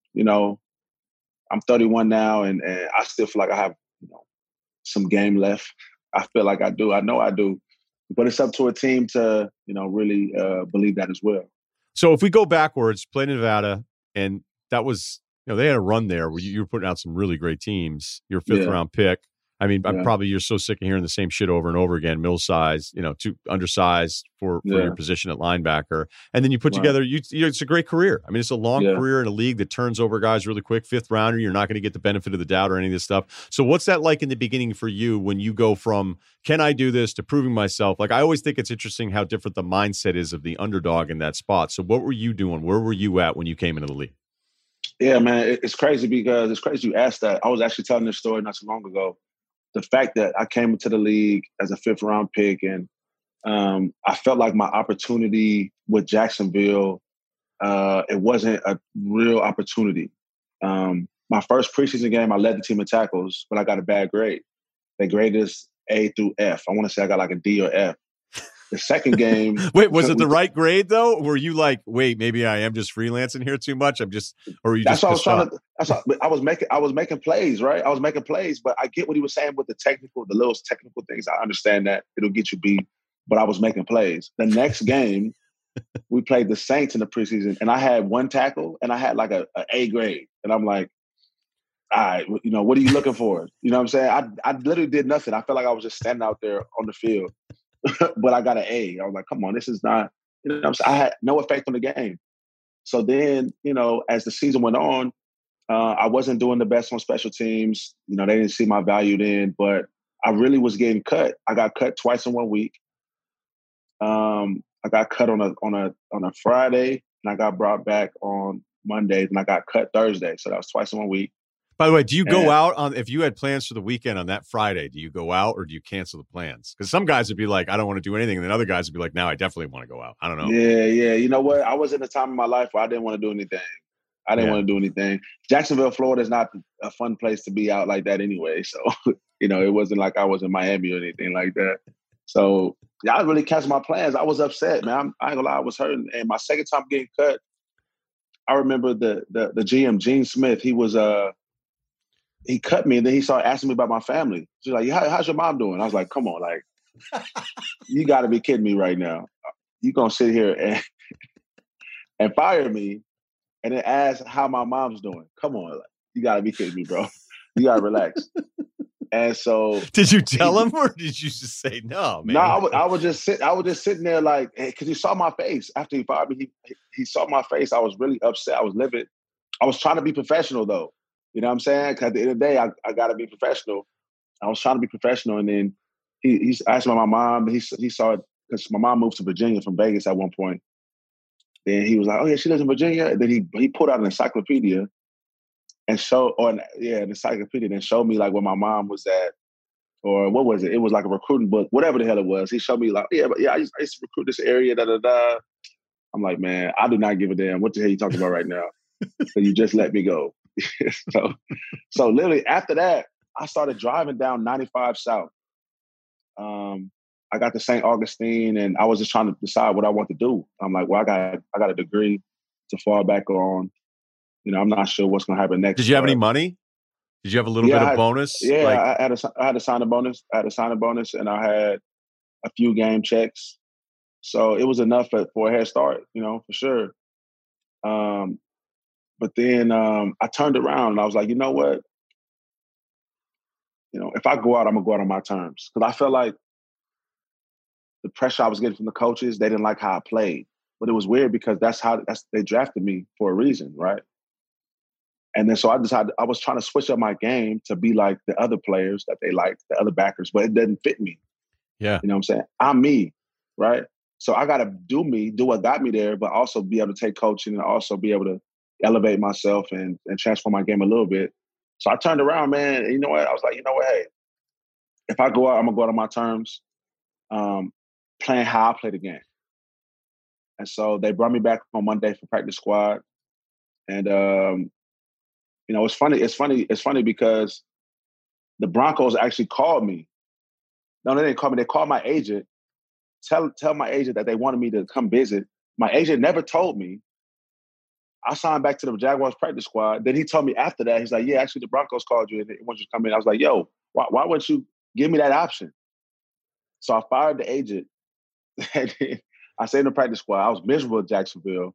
31 now, and I still feel like I have some game left. I feel like I do. I know I do. But it's up to a team to, really believe that as well. So if we go backwards, play Nevada, and that was, they had a run there where you were putting out some really great teams. Your fifth round pick. I mean, you're so sick of hearing the same shit over and over again. Middle size, too undersized for your position at linebacker. And then you put together, it's a great career. I mean, it's a long career in a league that turns over guys really quick. Fifth rounder, you're not going to get the benefit of the doubt or any of this stuff. So what's that like in the beginning for you when you go from, can I do this, to proving myself? Like, I always think it's interesting how different the mindset is of the underdog in that spot. So what were you doing? Where were you at when you came into the league? Yeah, man, it's crazy because it's crazy you asked that. I was actually telling this story not so long ago. The fact that I came into the league as a fifth round pick and I felt like my opportunity with Jacksonville, it wasn't a real opportunity. My first preseason game, I led the team in tackles, but I got a bad grade. They graded us A through F. I want to say I got like a D or F. The second game. Wait, was it the right grade though? Were you like, wait, maybe I am just freelancing here too much? Or you just? That's what I was trying to. I was making plays, right? I was making plays, but I get what he was saying with the little technical things. I understand that it'll get you beat, but I was making plays. The next game, we played the Saints in the preseason, and I had one tackle, and I had like a A grade, and I'm like, all right, what are you looking for? You know what I'm saying? I literally did nothing. I felt like I was just standing out there on the field. But I got an A. I was like, come on, this is not, I had no effect on the game. So then, as the season went on, I wasn't doing the best on special teams. They didn't see my value then, but I really was getting cut. I got cut twice in 1 week. I got cut on a Friday, and I got brought back on Monday, and I got cut Thursday. So that was twice in 1 week. By the way, do you go out if you had plans for the weekend on that Friday, do you go out or do you cancel the plans? Because some guys would be like, I don't want to do anything. And then other guys would be like, no, I definitely want to go out. I don't know. Yeah. You know what? I was in a time in my life where I didn't want to do anything. Jacksonville, Florida is not a fun place to be out like that anyway. So, it wasn't like I was in Miami or anything like that. So, I really canceled my plans. I was upset, man. I ain't gonna lie, I was hurting. And my second time getting cut, I remember the GM, Gene Smith, he cut me, and then he started asking me about my family. She's like, how's your mom doing? I was like, come on, like, you got to be kidding me right now. You going to sit here and fire me and then ask how my mom's doing? Come on. Like, you got to be kidding me, bro. You got to relax. And so. Did you tell him or did you just say no, man? No, I was just sitting there like, because he saw my face. After he fired me, he saw my face. I was really upset. I was livid. I was trying to be professional, though. You know what I'm saying? Because at the end of the day, I got to be professional. I was trying to be professional. And then he asked about my mom. He saw it because my mom moved to Virginia from Vegas at one point. Then he was like, oh, yeah, she lives in Virginia. And then he pulled out an encyclopedia and showed me like where my mom was at. Or what was it? It was like a recruiting book, whatever the hell it was. He showed me like, I used to recruit this area, da-da-da. I'm like, man, I do not give a damn. What the hell are you talking about right now? So you just let me go. So literally after that, I started driving down 95 South. I got to St. Augustine, and I was just trying to decide what I want to do. I'm like, well, I got a degree to fall back on. I'm not sure what's going to happen next. Did you have any money? Did you have a little bit of bonus? Yeah, I had a sign-in bonus. And I had a few game checks. So it was enough for a head start, for sure. But then I turned around and I was like, you know what? If I go out, I'm going to go out on my terms. Because I felt like the pressure I was getting from the coaches, they didn't like how I played. But it was weird because they drafted me for a reason, right? And then so I decided I was trying to switch up my game to be like the other players that they liked, the other backers, but it didn't fit me. Yeah. You know what I'm saying? I'm me, right? So I got to do what got me there, but also be able to take coaching and also be able to elevate myself and transform my game a little bit. So I turned around, man. And you know what? I was like, hey, if I go out, I'm going to go out on my terms, playing how I play the game. And so they brought me back on Monday for practice squad. And, it's funny because the Broncos actually called me. No, they didn't call me. They called my agent. Tell my agent that they wanted me to come visit. My agent never told me. I signed back to the Jaguars practice squad. Then he told me after that, he's like, yeah, actually the Broncos called you and they want you to come in. I was like, yo, why wouldn't you give me that option? So I fired the agent I stayed in the practice squad. I was miserable at Jacksonville.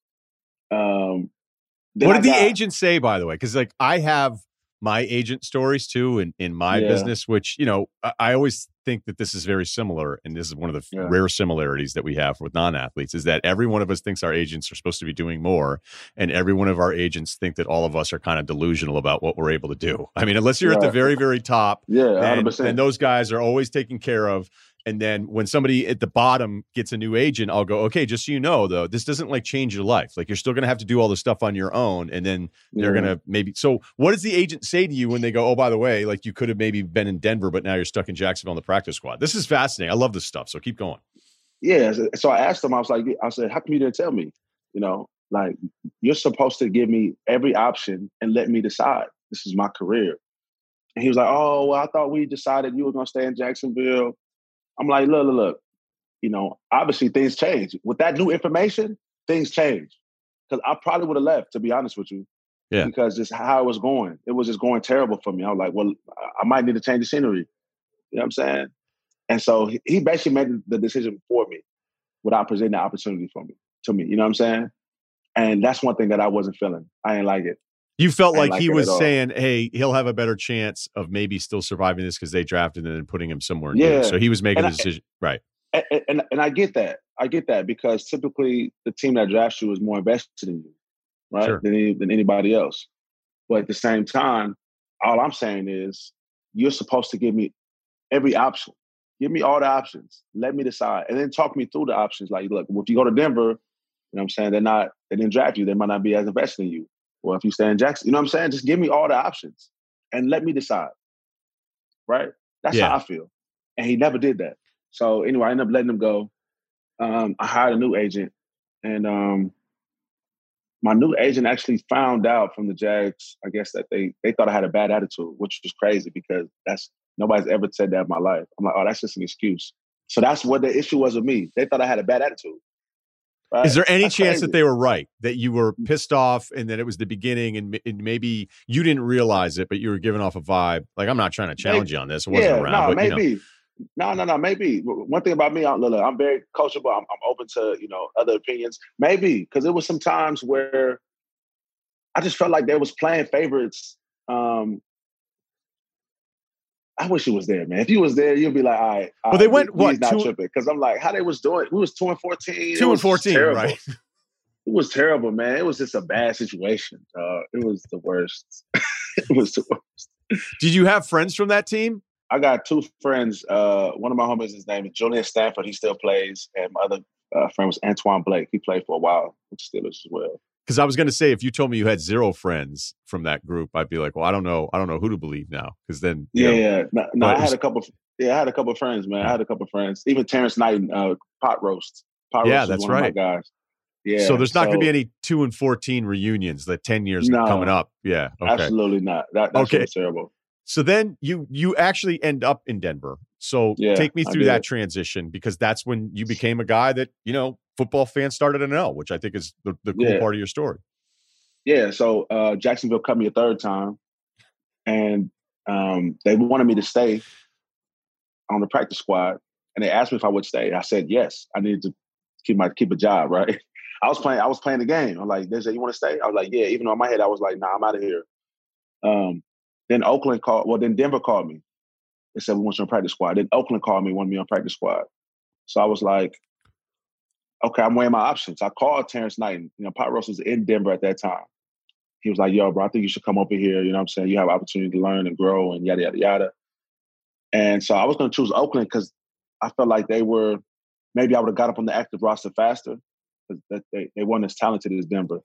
What did the agent say, by the way? Because like I have my agent stories too in my business, which, you know, I always think that this is very similar. And this is one of the rare similarities that we have with non-athletes is that every one of us thinks our agents are supposed to be doing more. And every one of our agents think that all of us are kind of delusional about what we're able to do. I mean, unless you're at the very, very top, then those guys are always taken care of. And then when somebody at the bottom gets a new agent, I'll go, okay, just so you know, though, this doesn't like change your life. Like you're still going to have to do all this stuff on your own. And then they're going to maybe. So what does the agent say to you when they go, oh, by the way, like you could have maybe been in Denver, but now you're stuck in Jacksonville in the practice squad? This is fascinating. I love this stuff. So keep going. Yeah. So I asked him, I said, how come you didn't tell me? You know, like you're supposed to give me every option and let me decide. This is my career. And he was like, oh, well, I thought we decided you were going to stay in Jacksonville. I'm like, look, you know, obviously things change. With that new information, things change. Because I probably would have left, to be honest with you. Yeah. Because just how it was just going terrible for me. I was like, well, I might need to change the scenery. You know what I'm saying? And so he basically made the decision for me without presenting the opportunity to me. You know what I'm saying? And that's one thing that I wasn't feeling. I didn't like it. You felt like he was saying, hey, he'll have a better chance of maybe still surviving this because they drafted him and putting him somewhere new. So he was making a decision. Right. And I get that. I get that because typically the team that drafts you is more invested in you, right? Sure. Than anybody else. But at the same time, all I'm saying is you're supposed to give me every option. Give me all the options. Let me decide. And then talk me through the options. Like, look, if you go to Denver, you know what I'm saying, they didn't draft you. They might not be as invested in you. Well, if you stay in Jackson, you know what I'm saying? Just give me all the options and let me decide. Right? That's how I feel. And he never did that. So anyway, I ended up letting him go. I hired a new agent. And my new agent actually found out from the Jags, I guess, that they thought I had a bad attitude, which was crazy because nobody's ever said that in my life. I'm like, oh, that's just an excuse. So that's what the issue was with me. They thought I had a bad attitude. Right? Is there any chance that they were right, that you were pissed off and that it was the beginning and maybe you didn't realize it, but you were giving off a vibe? Like, I'm not trying to challenge you on this. It wasn't around. No, but, maybe. You know. No, maybe. One thing about me, I'm very coachable. I'm open to, you know, other opinions. Maybe, because there was some times where I just felt like they was playing favorites. I wish he was there, man. If he was there, you'd be like, all right. Well, they went, he's not tripping. Because I'm like, how they was doing, we was 2-14. 2-14, right? It was terrible, man. It was just a bad situation. It was the worst. It was the worst. Did you have friends from that team? I got two friends. One of my homies, his name is Julian Stanford. He still plays. And my other friend was Antoine Blake. He played for a while with the Steelers as well. Because I was going to say, if you told me you had zero friends from that group, I'd be like, well, I don't know who to believe now. Because then, No, I had a couple of friends, man. I had a couple of friends. Even Terrence Knight, Pot Roast. Yeah, that's right. Of my guys. Yeah. So there's not going to be any 2-14 reunions. The 10 years coming up. Yeah. Okay. Absolutely not. That's terrible. So then you actually end up in Denver. So take me through that transition, because that's when you became a guy that, you know, football fans started to know, which I think is the cool part of your story. Yeah. So Jacksonville cut me a third time, and they wanted me to stay on the practice squad, and they asked me if I would stay. I said yes. I needed to keep a job, right? I was playing the game. I'm like, they said, you want to stay? I was like, yeah. Even though in my head I was like, nah, I'm out of here. Then Denver called me. They said, we want you on practice squad. Then Oakland called me, wanted me on practice squad. So I was like, okay, I'm weighing my options. I called Terrence Knight. You know, Pot Roast was in Denver at that time. He was like, yo, bro, I think you should come over here. You know what I'm saying? You have opportunity to learn and grow and yada, yada, yada. And so I was going to choose Oakland because I felt like maybe I would have got up on the active roster faster, because they weren't as talented as Denver.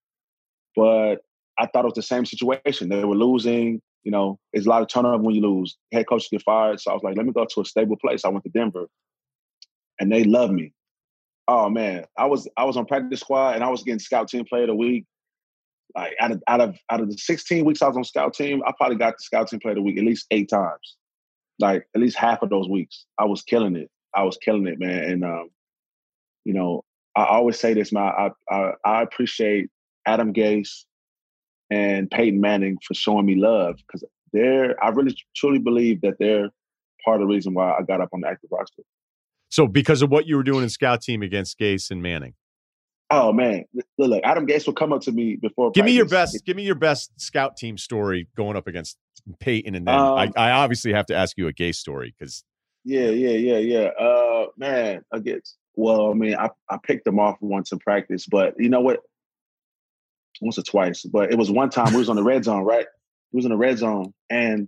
But I thought it was the same situation. They were losing. You know, it's a lot of turnover when you lose. Head coaches get fired. So I was like, let me go to a stable place. I went to Denver, and they loved me. Oh man, I was on practice squad, and I was getting scout team player of the week. Like out of the 16 weeks I was on scout team, I probably got the scout team player of the week at least 8 times. Like at least half of those weeks, I was killing it. Man. And you know, I always say this, man. I appreciate Adam Gase and Peyton Manning for showing me love, because I really truly believe that they're part of the reason why I got up on the active roster. So because of what you were doing in scout team against Gase and Manning. Oh man, look, Adam Gase would come up to me before. Give me your best scout team story going up against Peyton, and then I obviously have to ask you a Gase story because. Yeah. Man, I picked him off once in practice, but you know what? Once or twice, but it was one time we was on the red zone, right? He was in the red zone, and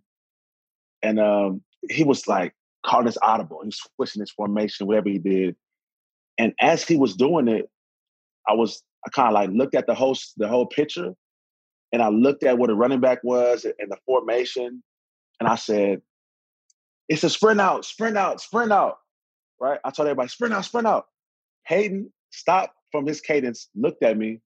he was like calling his audible. He was switching his formation, whatever he did. And as he was doing it, I kind of like looked at the whole picture, and I looked at what a running back was and the formation, and I said, "It's a sprint out, sprint out, sprint out." Right? I told everybody, "Sprint out, sprint out." Hayden stopped from his cadence, looked at me,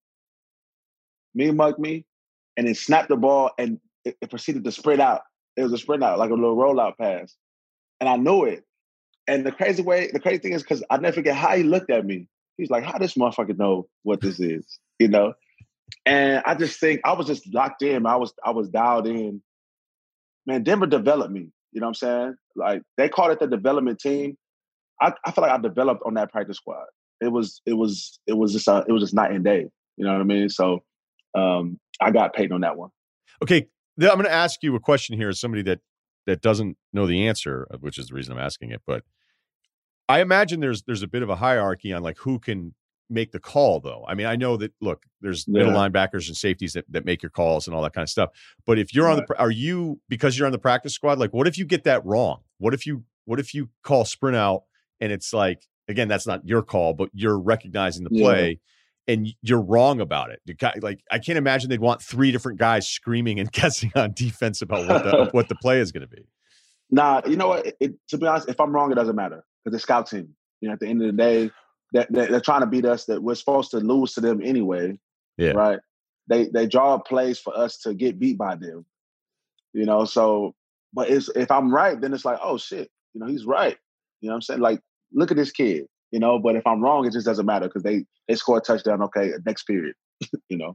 mugged me, and then snapped the ball, and it proceeded to sprint out. It was a sprint out, like a little rollout pass. And I knew it. And the crazy thing is, because I never forget how he looked at me. He's like, how this motherfucker know what this is? You know? And I just think I was just locked in. I was dialed in. Man, Denver developed me. You know what I'm saying? Like, they called it the development team. I feel like I developed on that practice squad. It was just night and day. You know what I mean? So I got paid on that one. Okay. I'm going to ask you a question here as somebody that doesn't know the answer, which is the reason I'm asking it. But I imagine there's a bit of a hierarchy on like who can make the call, though. I mean, I know that, look, there's middle linebackers and safeties that make your calls and all that kind of stuff. But if you're because you're on the practice squad, like, what if you get that wrong? What if you call sprint out and it's like, again, that's not your call, but you're recognizing the play and you're wrong about it? Like, I can't imagine they'd want 3 different guys screaming and guessing on defense about what the play is going to be. Nah, you know what? To be honest, if I'm wrong, it doesn't matter because it's scout team. You know, at the end of the day, they're trying to beat us. That we're supposed to lose to them anyway. Yeah. Right. They draw plays for us to get beat by them. You know, so but if I'm right, then it's like, oh shit, you know, he's right. You know what I'm saying? Like, look at this kid. You know, but if I'm wrong, it just doesn't matter because they score a touchdown. Okay, next period. You know,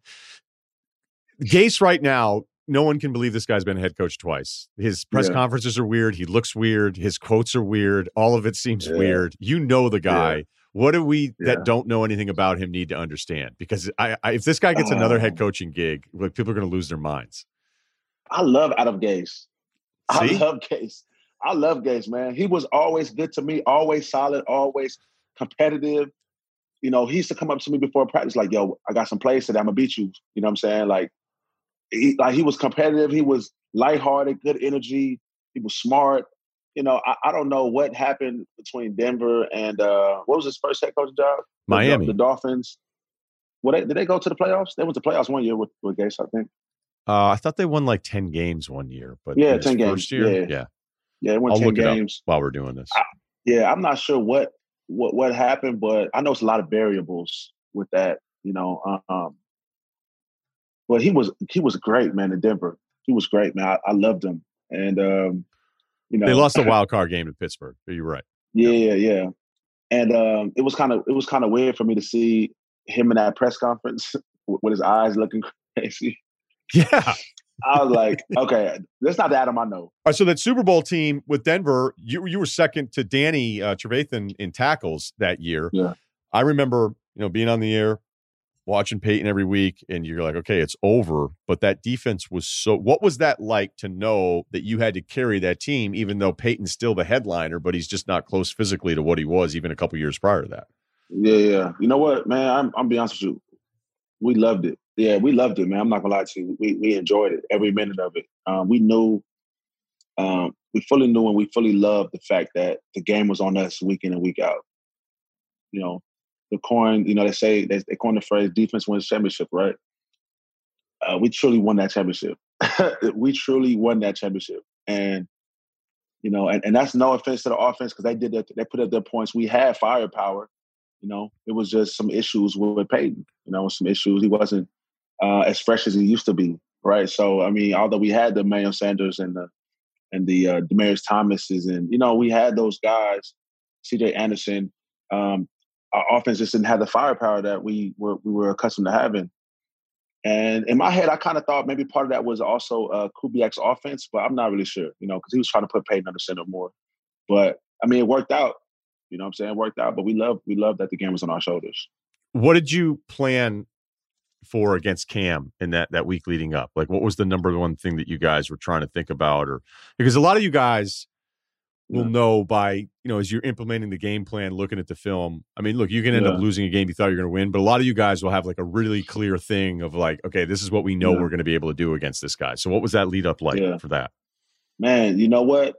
Gase right now, no one can believe this guy's been a head coach twice. His press conferences are weird. He looks weird. His quotes are weird. All of it seems weird. You know the guy. Yeah. What do we that don't know anything about him need to understand? Because if this guy gets another head coaching gig, like, people are going to lose their minds. I love Adam Gase. I love Gase, man. He was always good to me, always solid, always competitive. You know, he used to come up to me before practice like, yo, I got some plays today. I'm going to beat you. You know what I'm saying? Like he was competitive. He was lighthearted, good energy. He was smart. You know, I don't know what happened between Denver and what was his first head coach job? Miami. The Dolphins. Did they go to the playoffs? They went to playoffs one year with Gase, I think. I thought they won like 10 games one year. But 10 games. First year? Yeah. Yeah, they won 10 games. While we're doing this. I'm not sure what happened, but I know it's a lot of variables with that, you know. But he was great, man, in Denver. He was great, man. I loved him. And you know, they lost the wild card game in Pittsburgh. You're right. Yeah. And it was kind of weird for me to see him in that press conference with his eyes looking crazy. Yeah. I was like, okay, that's not the Adam I know. All right, so that Super Bowl team with Denver, you were second to Danny Trevathan in tackles that year. Yeah. I remember, being on the air, watching Peyton every week, and you're like, okay, it's over. But that defense was what was that like to know that you had to carry that team, even though Peyton's still the headliner, but he's just not close physically to what he was even a couple years prior to that? Yeah. You know what, man? I'm being honest with you. We loved it. Yeah, we loved it, man. I'm not gonna lie to you. We enjoyed it, every minute of it. We fully knew and we fully loved the fact that the game was on us week in and week out. You know, they coined the phrase "defense wins championship," right? We truly won that championship. We truly won that championship, and and that's no offense to the offense because they put up their points. We had firepower. It was just some issues with Peyton. Some issues. He wasn't as fresh as he used to be, right? So, I mean, although we had the Emmanuel Sanders and the Demaryius Thomases, and we had those guys, C.J. Anderson. Our offense just didn't have the firepower that we were accustomed to having. And in my head, I kind of thought maybe part of that was also Kubiak's offense, but I'm not really sure, because he was trying to put Peyton under center more. But I mean, it worked out. You know what I'm saying? It worked out, but we love that the game was on our shoulders. What did you plan for against Cam in that week leading up? Like, what was the number one thing that you guys were trying to think about? Or because a lot of you guys will know by, as you're implementing the game plan, looking at the film. I mean, look, you can end up losing a game you thought you were going to win, but a lot of you guys will have like a really clear thing of like, okay, this is what we know we're going to be able to do against this guy. So what was that lead up like for that? Man, you know what?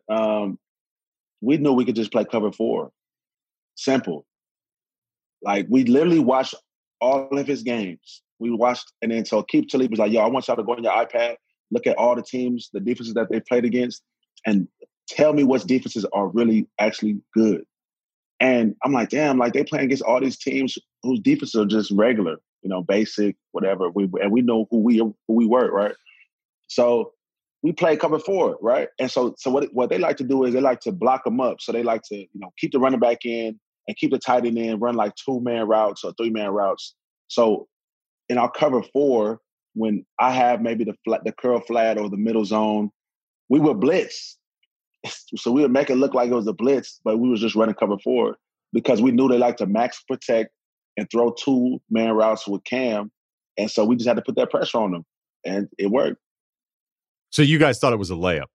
We knew we could just play cover 4. Simple. Like, we literally watched all of his games. We watched, and then so Aqib Talib was like, yo, I want y'all to go on your iPad, look at all the teams, the defenses that they played against, and tell me what defenses are really actually good. And I'm like, damn, like they playing against all these teams whose defenses are just regular, basic, whatever. And we know who we were, right? So we play cover 4, right? And so what they like to do is they like to block them up. So they like to, keep the running back in and keep the tight end in, run like 2-man routes or 3-man routes. So in our cover 4, when I have maybe the curl flat or the middle zone, we would blitz. So we would make it look like it was a blitz, but we was just running cover 4 because we knew they like to max protect and throw 2-man routes with Cam. And so we just had to put that pressure on them, and it worked. So you guys thought it was a layup?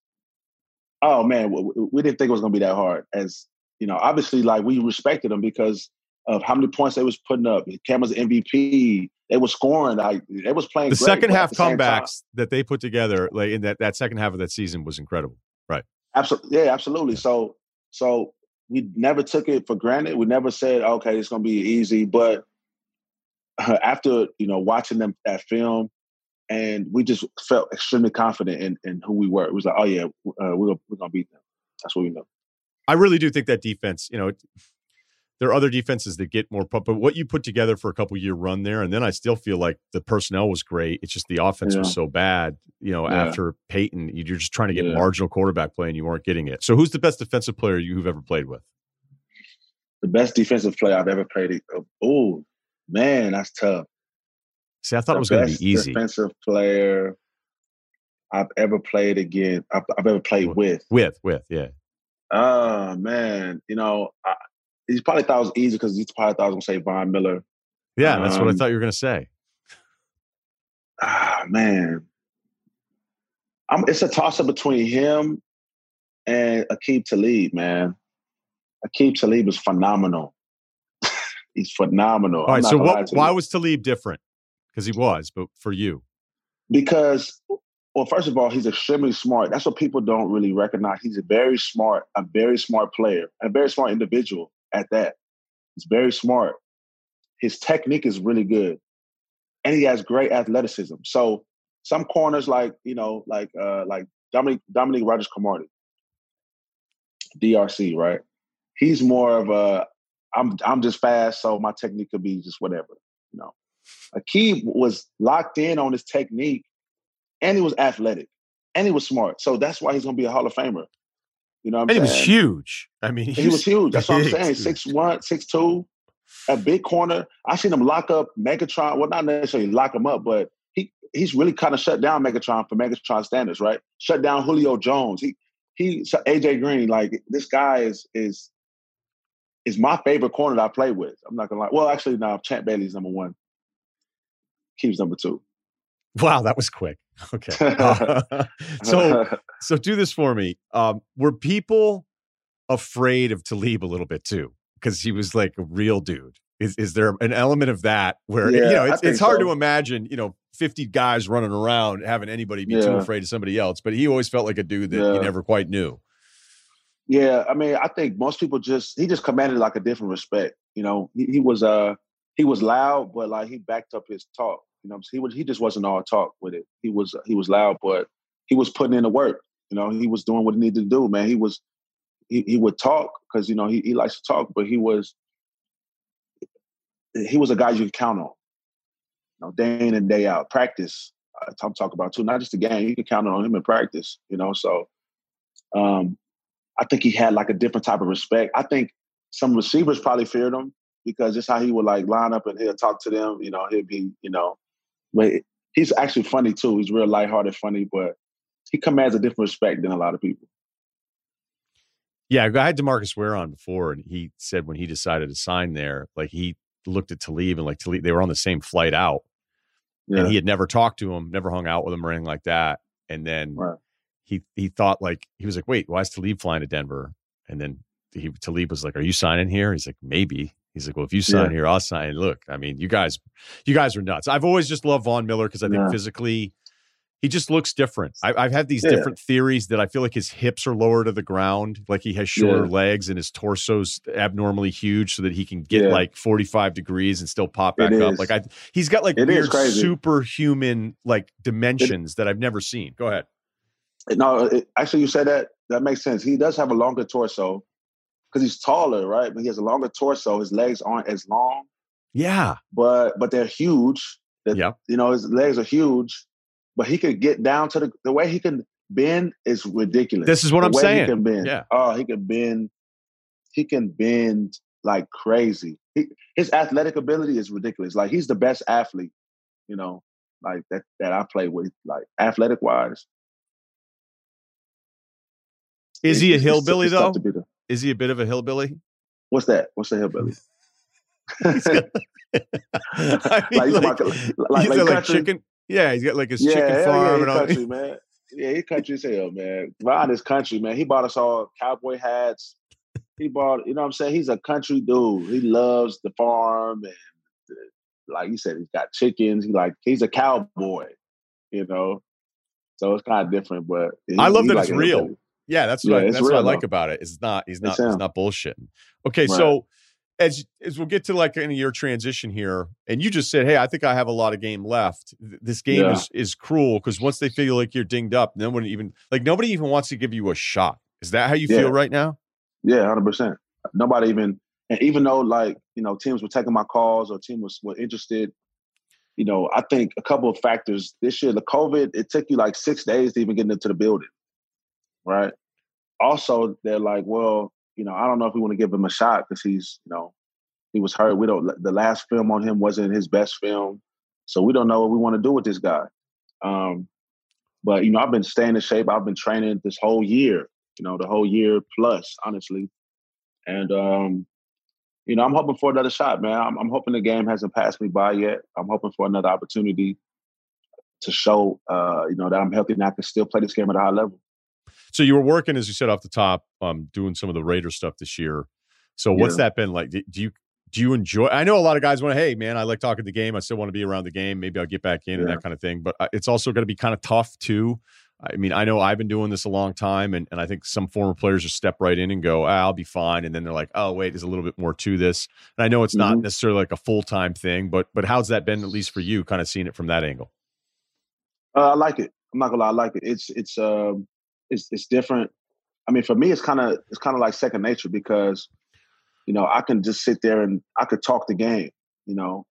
Oh, man, we didn't think it was going to be that hard. As, obviously, like, we respected them because of how many points they was putting up. Cam was MVP. They were scoring. They was playing the great, second half comebacks that they put together like in that second half of that season was incredible. Right. Absolutely. Yeah, absolutely. Yeah. So we never took it for granted. We never said, okay, it's going to be easy. But after, watching them that film, and we just felt extremely confident in who we were. It was like, oh, yeah, we're going to beat them. That's what we know. I really do think that defense, there are other defenses that get more but what you put together for a couple-year run there, and then I still feel like the personnel was great. It's just the offense was so bad, after Peyton, you're just trying to get marginal quarterback play, and you weren't getting it. So who's the best defensive player you've ever played with? The best defensive player I've ever played. Oh, man, that's tough. See, I thought it was going to be easy. Defensive player I've ever played again. I've ever played with. Yeah. Oh, man. He probably thought it was easy because he probably thought I was going to say Von Miller. Yeah, that's what I thought you were going to say. Man. It's a toss-up between him and Aqib Talib, man. Aqib Talib is phenomenal. He's phenomenal. All right, so why was Talib different? Because he was, but for you? Because, well, first of all, he's extremely smart. That's what people don't really recognize. He's a very smart player, a very smart individual at that. He's very smart. His technique is really good. And he has great athleticism. So some corners like Dominique Rodgers-Cromartie, DRC, right? He's more of I'm just fast, so my technique could be just whatever, Aqib was locked in on his technique, and he was athletic, and he was smart. So that's why he's going to be a Hall of Famer. You know what I'm saying? And he was huge. I mean, he was huge. That's what I'm saying. 6'1", 6'2", a big corner. I seen him lock up Megatron. Well, not necessarily lock him up, but he's really kind of shut down Megatron for Megatron standards, right? Shut down Julio Jones. He AJ Green. Like, this guy is my favorite corner that I play with. I'm not gonna lie. Well, actually, no. Champ Bailey's number 1. Keeps number 2. Wow, that was quick. Okay. So do this for me. Were people afraid of Talib a little bit too? Because he was like a real dude. Is there an element of that where, it's hard to imagine, 50 guys running around having anybody be too afraid of somebody else, but he always felt like a dude that you never quite knew. Yeah, I mean, I think most people he just commanded like a different respect. He was loud, but like he backed up his talk. He just wasn't all talk with it. He was loud, but he was putting in the work. He was doing what he needed to do, man. He would talk because he likes to talk, but he was a guy you could count on. Day in and day out. Practice. I'm talking about too, not just the game. You could count on him in practice. So I think he had like a different type of respect. I think some receivers probably feared him because just how he would like line up and he'll talk to them. He'll be but he's actually funny too. He's real lighthearted, funny, but he commands a different respect than a lot of people. Yeah, I had DeMarcus Ware on before, and he said when he decided to sign there, like he looked at Talib and like Talib, they were on the same flight out, and he had never talked to him, never hung out with him or anything like that. And then he thought like he was like, wait, why is Talib flying to Denver? And then Talib was like, are you signing here? He's like, maybe. He's like, well, if you sign here, I'll sign. Look, I mean, you guys are nuts. I've always just loved Von Miller because I think physically he just looks different. I've had these different theories that I feel like his hips are lower to the ground, like he has shorter legs and his torso's abnormally huge so that he can get like 45 degrees and still pop back up. Like he's got like weird superhuman like dimensions that I've never seen. Go ahead. No, actually, you said that makes sense. He does have a longer torso because he's taller, right? But he has a longer torso. His legs aren't as long. Yeah, but they're huge. You know, his legs are huge. But he could get down to the way he can bend is ridiculous. This is what I'm saying. He can bend. Yeah. Oh, he can bend. He can bend like crazy. His athletic ability is ridiculous. Like he's the best athlete, you know, like that I play with, like athletic wise. Is he a hillbilly though? Is he a bit of a hillbilly? What's that? What's a hillbilly? like chicken. Yeah, he's got like his chicken farm. Yeah, country, man. Yeah, he country as hell, man. Ron is country, man. He bought us all cowboy hats. He bought, you know what I'm saying? He's a country dude. He loves the farm and like you said, he's got chickens. He's a cowboy, you know? So it's kind of different, but I love that it's real. Yeah, that's what I like about it. He's not bullshitting. Okay, so as we'll get to like in your transition here, and you just said, hey, I think I have a lot of game left. This game is cruel because once they feel like you're dinged up, nobody even wants to give you a shot. Is that how you feel right now? Yeah, 100%. Nobody even though like, you know, teams were taking my calls or teams were interested, you know, I think a couple of factors this year, the COVID, it took you like 6 days to even get into the building, right? Also, they're like, well, you know, I don't know if we want to give him a shot because he's, you know, he was hurt. The last film on him wasn't his best film. So we don't know what we want to do with this guy. But, you know, I've been staying in shape. I've been training this whole year, you know, the whole year plus, honestly. And, you know, I'm hoping for another shot, man. I'm hoping the game hasn't passed me by yet. I'm hoping for another opportunity to show, you know, that I'm healthy and I can still play this game at a high level. So you were working, as you said off the top, doing some of the Raider stuff this year. So what's that been like? Do you enjoy? I know a lot of guys want to, hey, man, I like talking the game. I still want to be around the game. Maybe I'll get back in and that kind of thing. But it's also going to be kind of tough too. I mean, I know I've been doing this a long time, and I think some former players just step right in and go, I'll be fine. And then they're like, oh, wait, there's a little bit more to this. And I know it's not necessarily like a full-time thing, but how's that been, at least for you, kind of seeing it from that angle? I like it. I'm not gonna lie, I like it. It's different. I mean, for me, it's kind of like second nature because, you know, I can just sit there and I could talk the game. You know,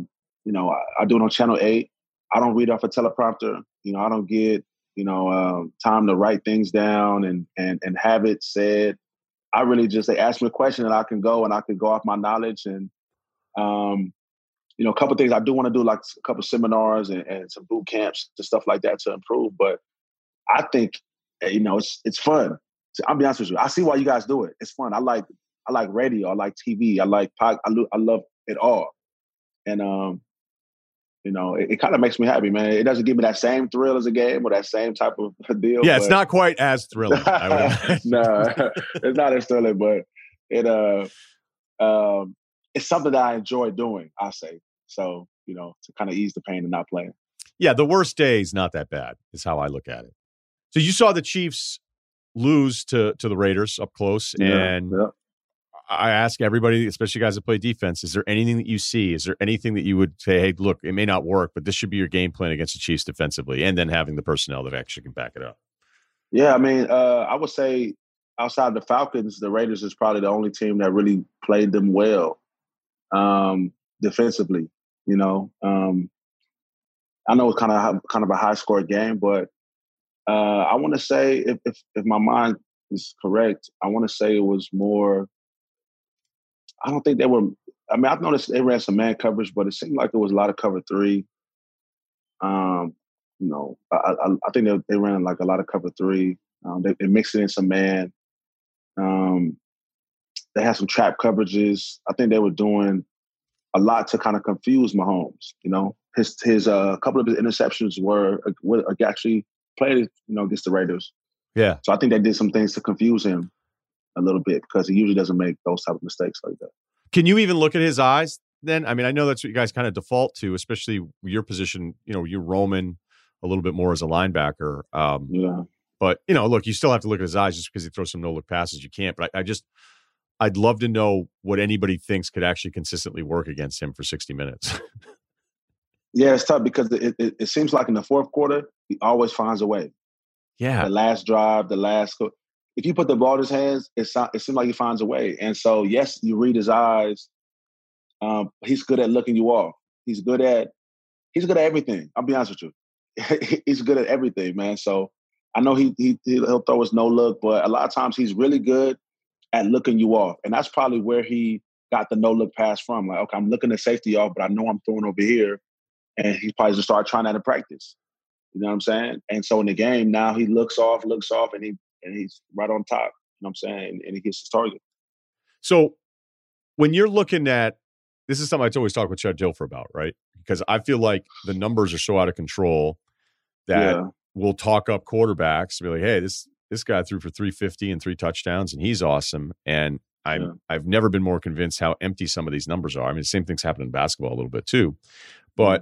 I do it on Channel 8. I don't read off a teleprompter. You know, I don't get time to write things down and have it said. I really just, they ask me a question and I can go off my knowledge and you know, a couple of things I do want to do, like a couple of seminars and some boot camps and stuff like that to improve. But I think, you know, it's fun. I'll be honest with you. I see why you guys do it. It's fun. I like radio. I like TV. I love it all. And, you know, it kind of makes me happy, man. It doesn't give me that same thrill as a game or that same type of deal. Yeah, it's not quite as thrilling. No, it's not as thrilling, but it's something that I enjoy doing, I say. So, you know, to kind of ease the pain of not playing. Yeah, the worst day is not that bad, is how I look at it. So you saw the Chiefs lose to the Raiders up close, and I ask everybody, especially guys that play defense, is there anything that you see? Is there anything that you would say, hey, look, it may not work, but this should be your game plan against the Chiefs defensively, and then having the personnel that actually can back it up? Yeah, I mean, I would say outside the Falcons, the Raiders is probably the only team that really played them well defensively. You know, I know it's kind of a high score game, but I want to say if my mind is correct, I want to say it was more. I don't think they were. I mean, I've noticed they ran some man coverage, but it seemed like it was a lot of cover three. You know, I think they ran like a lot of cover three. They mixed it in some man. They had some trap coverages. I think they were doing a lot to kind of confuse Mahomes. You know, his couple of his interceptions were actually played, against the Raiders. Yeah. So I think they did some things to confuse him a little bit because he usually doesn't make those type of mistakes like that. Can you even look at his eyes then? I mean, I know that's what you guys kind of default to, especially your position. You're roaming a little bit more as a linebacker. Yeah. But, look, you still have to look at his eyes just because he throws some no-look passes. You can't. But I'd love to know what anybody thinks could actually consistently work against him for 60 minutes. Yeah, it's tough because it seems like in the fourth quarter, he always finds a way. Yeah. The last drive, if you put the ball in his hands, it seems like he finds a way. And so, yes, you read his eyes. He's good at looking you off. He's good at everything. I'll be honest with you. He's good at everything, man. So I know he'll throw his no look, but a lot of times he's really good at looking you off. And that's probably where he got the no look pass from. Like, okay, I'm looking the safety off, but I know I'm throwing over here. And he probably just started trying that in practice. You know what I'm saying? And so in the game, now he looks off, and he's right on top. You know what I'm saying? And he gets his target. So when you're looking at, this is something I always talk with Chad Dilfer about, right? Because I feel like the numbers are so out of control that we'll talk up quarterbacks and be like, hey, this guy threw for 350 and 3 touchdowns, and he's awesome. And I've never been more convinced how empty some of these numbers are. I mean, the same things happen in basketball a little bit too. But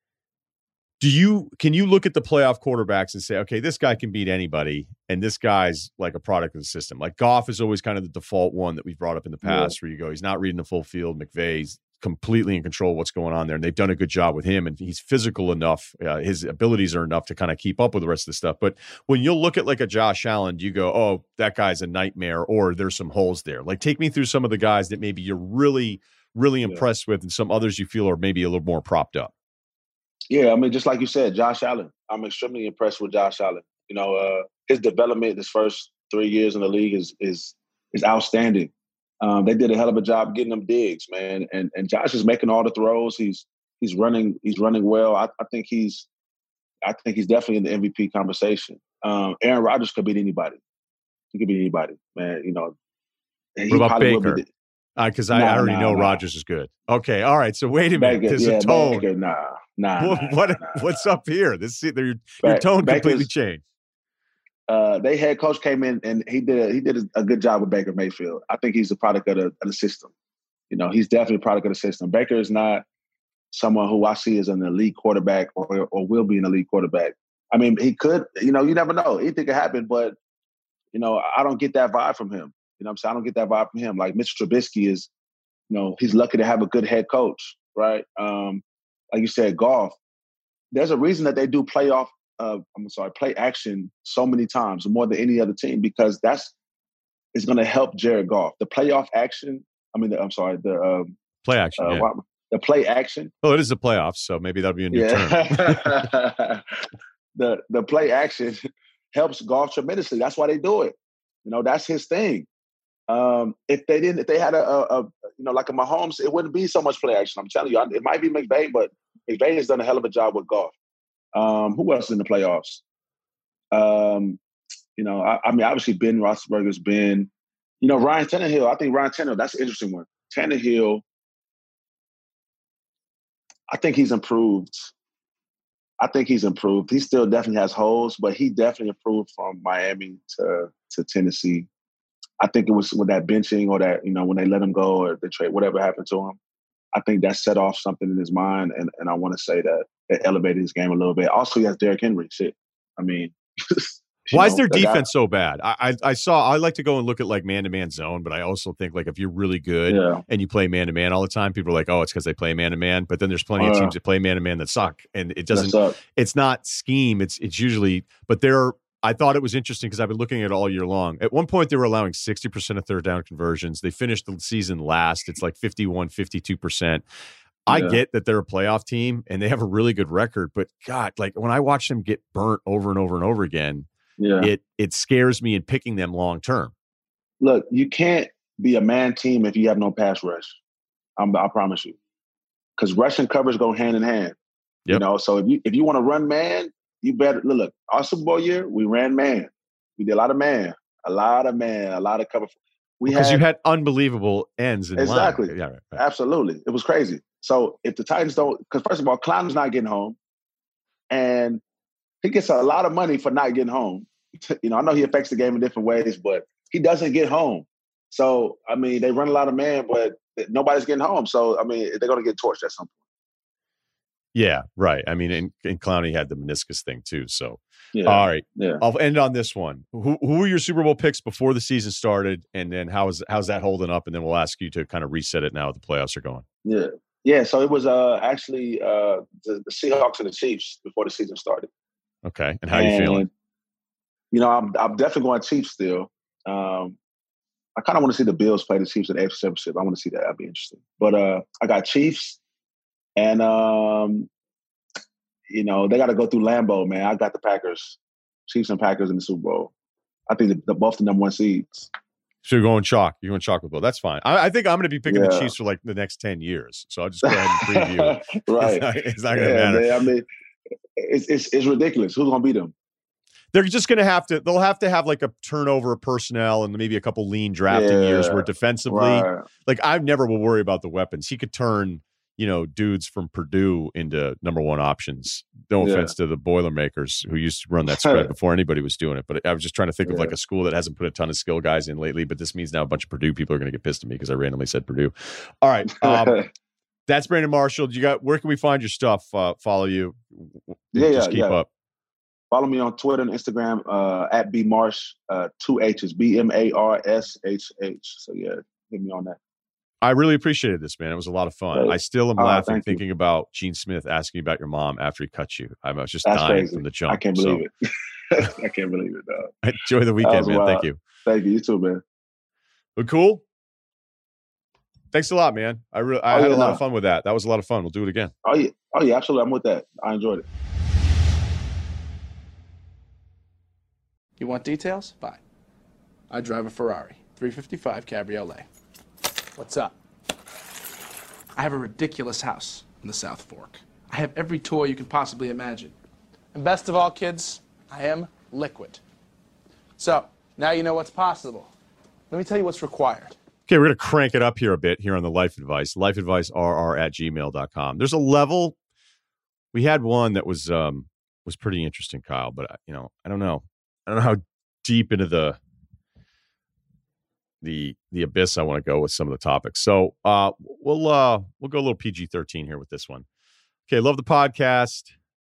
can you look at the playoff quarterbacks and say, okay, this guy can beat anybody, and this guy's like a product of the system? Like Goff is always kind of the default one that we've brought up in the past, where you go, he's not reading the full field. McVay's completely in control of what's going on there, and they've done a good job with him, and he's physical enough. His abilities are enough to kind of keep up with the rest of the stuff. But when you'll look at like a Josh Allen, you go, oh, that guy's a nightmare, or there's some holes there. Like take me through some of the guys that maybe you're really, really impressed with, and some others you feel are maybe a little more propped up. Yeah, I mean, just like you said, Josh Allen. I'm extremely impressed with Josh Allen. His development his first 3 years in the league is outstanding. They did a hell of a job getting him digs, man. And Josh is making all the throws. He's running well. I think he's definitely in the MVP conversation. Aaron Rodgers could beat anybody. He could beat anybody, man. What about Baker? Because I already know Rodgers is good. Okay, all right. So wait a minute. There's a tone. Baker, What's up here? Your tone completely changed. Their head coach came in and he did a good job with Baker Mayfield. I think he's a product of the system. He's definitely a product of the system. Baker is not someone who I see as an elite quarterback or will be an elite quarterback. I mean, he could. You never know. Anything could happen, but I don't get that vibe from him. You know what I'm saying? I don't get that vibe from him. Like Mitch Trubisky is, he's lucky to have a good head coach, right? Like you said, Goff. There's a reason that they do play action so many times, more than any other team, because it's going to help Jared Goff. The playoff action. The play action. The play action. Well, it is the playoffs, so maybe that'll be a new term. The play action helps Goff tremendously. That's why they do it. That's his thing. If they had a like a Mahomes, it wouldn't be so much play action. I'm telling you, it might be McVay, but McVay has done a hell of a job with Goff. Who else is in the playoffs? Obviously Ben Roethlisberger's been, Ryan Tannehill. I think Ryan Tannehill, that's an interesting one. Tannehill, I think he's improved. He still definitely has holes, but he definitely improved from Miami to Tennessee. I think it was with that benching or that, when they let him go or the trade, whatever happened to him. I think that set off something in his mind, and I want to say that it elevated his game a little bit. Also, he has Derrick Henry. Shit. I mean, why is their defense so bad? I like to go and look at like man-to-man zone, but I also think like if you're really good and you play man-to-man all the time, people are like, oh, it's because they play man-to-man. But then there's plenty of teams that play man-to-man that suck, and it doesn't. It's not scheme. It's usually, but I thought it was interesting because I've been looking at it all year long. At one point, they were allowing 60% of third down conversions. They finished the season last. It's like 51, 52%. I get that they're a playoff team and they have a really good record, but God, like when I watch them get burnt over and over and over again, it scares me in picking them long term. Look, you can't be a man team if you have no pass rush. I promise you, because rush and coverage go hand in hand. Yep. So if you want to run man, you better look. Our Super Bowl year, we ran man. We did a lot of man. A lot of cover. Because you had unbelievable ends in exactly. line. Yeah, right. Absolutely. It was crazy. So if the Titans don't, because first of all, Clowney's not getting home, and he gets a lot of money for not getting home. You know, I know he affects the game in different ways, but he doesn't get home. So, I mean, they run a lot of man, but nobody's getting home. So, I mean, they're going to get torched at some point. Yeah, right. I mean, and Clowney had the meniscus thing too. So, yeah. All right. Yeah. I'll end on this one. Who were your Super Bowl picks before the season started? And then how's that holding up? And then we'll ask you to kind of reset it now that the playoffs are going. Yeah. Yeah. So it was actually the Seahawks and the Chiefs before the season started. Okay. And how are you feeling? You know, I'm definitely going Chiefs still. I kind of want to see the Bills play the Chiefs in the AFC Championship. I want to see that. That'd be interesting. But I got Chiefs, and you know, they got to go through Lambeau, man. I got the Packers, Chiefs and Packers in the Super Bowl. I think they're both the number one seeds. So you're going chalk. You're going chalk with Bill. That's fine. I think I'm going to be picking the Chiefs for like the next 10 years. So I'll just go ahead and preview it. Right. It's not going to matter. Man, I mean, it's ridiculous. Who's going to beat them? They're just going to have to. They'll have to have like a turnover of personnel and maybe a couple lean drafting years where defensively, like I never will worry about the weapons. He could turn, you know, dudes from Purdue into number one options. No offense to the Boilermakers who used to run that spread before anybody was doing it. But I was just trying to think of like a school that hasn't put a ton of skill guys in lately. But this means now a bunch of Purdue people are going to get pissed at me because I randomly said Purdue. All right. That's Brandon Marshall. Where can we find your stuff? Follow you. Just keep up. Follow me on Twitter and Instagram at bmarsh, 2 H's, BMARSHH. So yeah, hit me on that. I really appreciated this, man. It was a lot of fun. I still am laughing thinking about Gene Smith asking about your mom after he cut you. I was just dying from the jump. I can't believe it. I can't believe it, dog. Enjoy the weekend, man. Thank you. Thank you. You too, man. But cool. Thanks a lot, man. I had a lot of fun with that. That was a lot of fun. We'll do it again. Oh yeah, absolutely. I'm with that. I enjoyed it. You want details? Fine. I drive a Ferrari 355 Cabriolet. What's up? I have a ridiculous house in the South Fork. I have every toy you can possibly imagine. And best of all, kids, I am liquid. So, now you know what's possible. Let me tell you what's required. Okay, we're going to crank it up here a bit here on the Life Advice. LifeAdviceRR@gmail.com. There's a level. We had one that was pretty interesting, Kyle, but I don't know. I don't know how deep into the abyss I want to go with some of the topics. So we'll go a little PG-13 here with this one. Okay, love the podcast.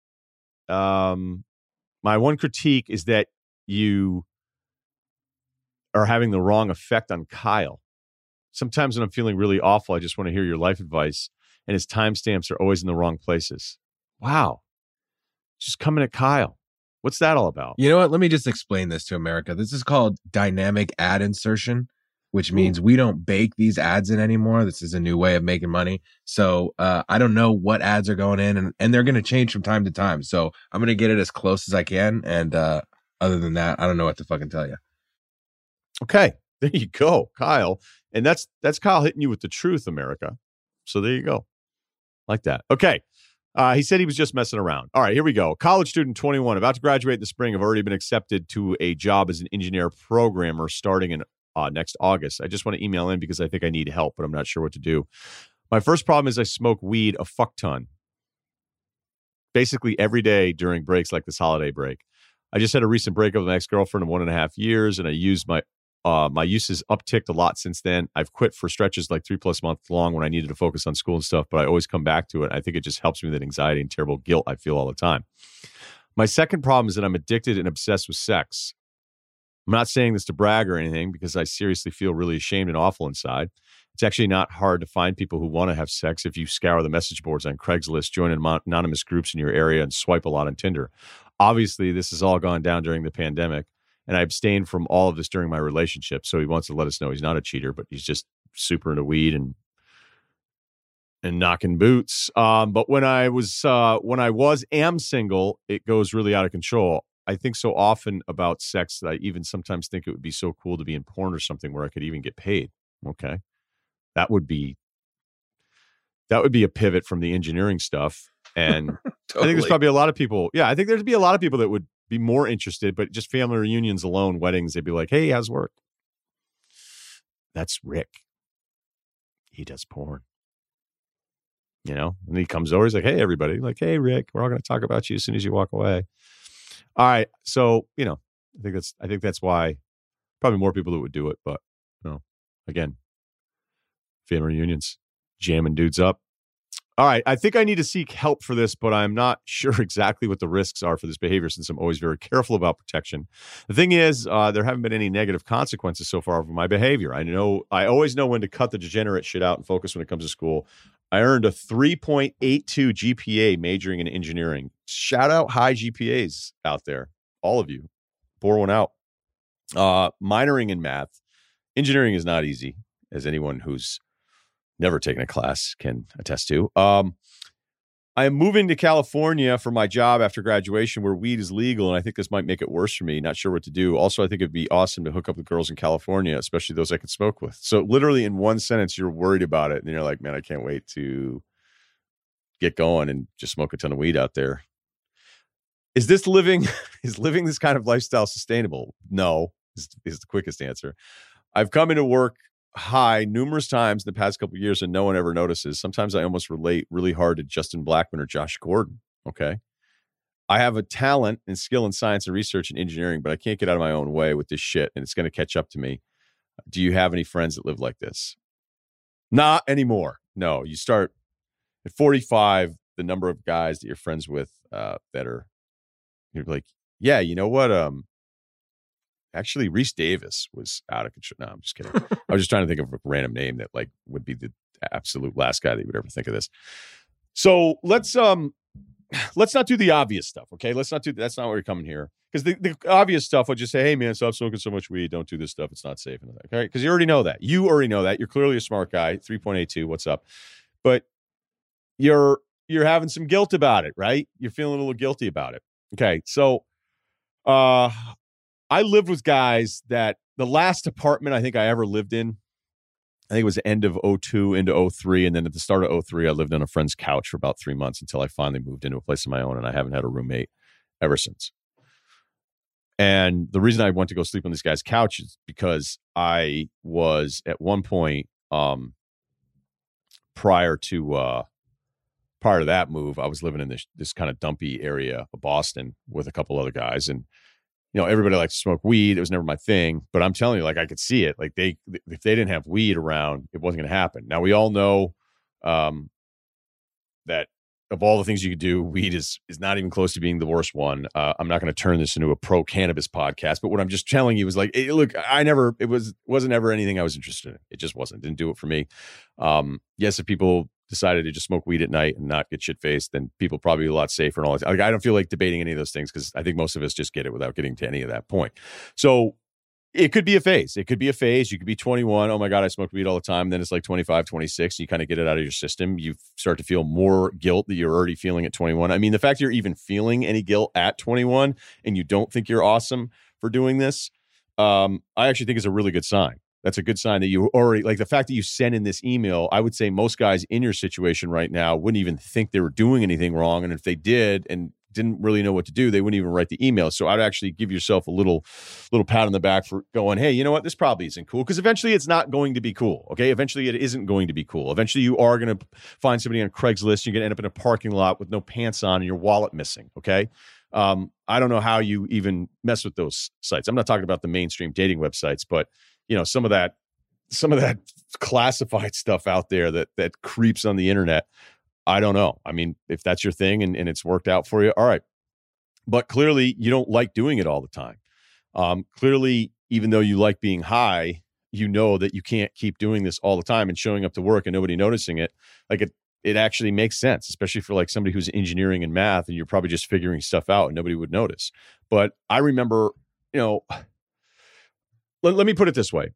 My one critique is that you are having the wrong effect on Kyle. Sometimes when I'm feeling really awful, I just want to hear your life advice, and his timestamps are always in the wrong places. Wow. Just coming at Kyle. What's that all about? You know what? Let me just explain this to America. This is called dynamic ad insertion, which means we don't bake these ads in anymore. This is a new way of making money. So I don't know what ads are going in, and they're going to change from time to time. So I'm going to get it as close as I can. And other than that, I don't know what to fucking tell you. Okay. There you go, Kyle. And that's Kyle hitting you with the truth, America. So there you go. Like that. Okay. He said he was just messing around. All right, here we go. College student 21, about to graduate in the spring. I've already been accepted to a job as an engineer programmer starting in next August. I just want to email in because I think I need help, but I'm not sure what to do. My first problem is I smoke weed a fuck ton. Basically every day during breaks like this holiday break. I just had a recent breakup with my ex-girlfriend of 1.5 years, and I used my use has upticked a lot since then. I've quit for stretches like 3+ months long when I needed to focus on school and stuff, but I always come back to it. I think it just helps me with that anxiety and terrible guilt I feel all the time. My second problem is that I'm addicted and obsessed with sex. I'm not saying this to brag or anything because I seriously feel really ashamed and awful inside. It's actually not hard to find people who want to have sex if you scour the message boards on Craigslist, join anonymous groups in your area, and swipe a lot on Tinder. Obviously, this has all gone down during the pandemic, and I abstained from all of this during my relationship. So he wants to let us know he's not a cheater, but he's just super into weed and knocking boots. But when I am single, it goes really out of control. I think so often about sex that I even sometimes think it would be so cool to be in porn or something where I could even get paid. Okay. That would be a pivot from the engineering stuff. And totally. I think there's probably a lot of people. Yeah. I think there'd be a lot of people that would be more interested, but just family reunions alone, weddings, they'd be like, hey, how's work? That's Rick. He does porn. You know, and he comes over, he's like, hey, everybody, like, hey, Rick, we're all going to talk about you as soon as you walk away. All right. So, you know, I think that's why probably more people that would do it. But, you know, again, family reunions, jamming dudes up. All right. I think I need to seek help for this, but I'm not sure exactly what the risks are for this behavior since I'm always very careful about protection. The thing is, there haven't been any negative consequences so far of my behavior. I always know when to cut the degenerate shit out and focus when it comes to school. I earned a 3.82 GPA majoring in engineering. Shout out high GPAs out there. All of you. Pour one out. Minoring in math. Engineering is not easy, as anyone who's never taken a class can attest to. I am moving to California for my job after graduation where weed is legal, and I think this might make it worse for me. Not sure what to do. Also, I think it'd be awesome to hook up with girls in California, especially those I could smoke with. So literally in one sentence, you're worried about it, and you're like, man, I can't wait to get going and just smoke a ton of weed out there. Is living this kind of lifestyle sustainable? No, is the quickest answer. I've come into work high numerous times in the past couple of years and no one ever notices. Sometimes I almost relate really hard to Justin Blackmon or Josh Gordon. Okay. I have a talent and skill in science and research and engineering, but I can't get out of my own way with this shit and it's going to catch up to me. Do you have any friends that live like this? Not anymore. No, you start at 45, the number of guys that you're friends with that are, you're like, yeah, you know what? Actually, Reese Davis was out of control. No, I'm just kidding. I was just trying to think of a random name that like would be the absolute last guy that you would ever think of this. So let's not do the obvious stuff. Okay. That's not why we're coming here. Because the obvious stuff would just say, hey man, stop smoking so much weed. Don't do this stuff. It's not safe. Okay. Because you already know that. You're clearly a smart guy. 3.82. What's up? But you're having some guilt about it, right? You're feeling a little guilty about it. Okay. So I lived with guys that the last apartment I think I ever lived in, I think it was the end of 02 into 03. And then at the start of 03, I lived on a friend's couch for about 3 months until I finally moved into a place of my own. And I haven't had a roommate ever since. And the reason I went to go sleep on this guy's couch is because I was at one point prior to that move, I was living in this kind of dumpy area of Boston with a couple other guys. And you know, everybody likes to smoke weed. It was never my thing, but I'm telling you, like, I could see it. Like if they didn't have weed around, it wasn't going to happen. Now we all know that of all the things you could do, weed is not even close to being the worst one. I'm not going to turn this into a pro cannabis podcast, but what I'm just telling you is like, look, it wasn't ever anything I was interested in. It just wasn't. Didn't do it for me. Yes, if people decided to just smoke weed at night and not get shit-faced, then people probably be a lot safer and all that. Like, I don't feel like debating any of those things because I think most of us just get it without getting to any of that point. So it could be a phase. You could be 21. Oh my God, I smoked weed all the time. Then it's like 25, 26. You kind of get it out of your system. You start to feel more guilt that you're already feeling at 21. I mean, the fact you're even feeling any guilt at 21 and you don't think you're awesome for doing this, I actually think is a really good sign. That's a good sign that you already, like the fact that you sent in this email, I would say most guys in your situation right now wouldn't even think they were doing anything wrong. And if they did and didn't really know what to do, they wouldn't even write the email. So I'd actually give yourself a little pat on the back for going, hey, you know what? This probably isn't cool. Because eventually it's not going to be cool. Okay. Eventually it isn't going to be cool. Eventually you are going to find somebody on Craigslist. You're going to end up in a parking lot with no pants on and your wallet missing. Okay. I don't know how you even mess with those sites. I'm not talking about the mainstream dating websites, but you know, some of that classified stuff out there that creeps on the internet. I don't know. I mean, if that's your thing and it's worked out for you, all right. But clearly you don't like doing it all the time. Clearly, even though you like being high, you know that you can't keep doing this all the time and showing up to work and nobody noticing it. Like it actually makes sense, especially for like somebody who's engineering and math and you're probably just figuring stuff out and nobody would notice. But I remember, you know, let me put it this way.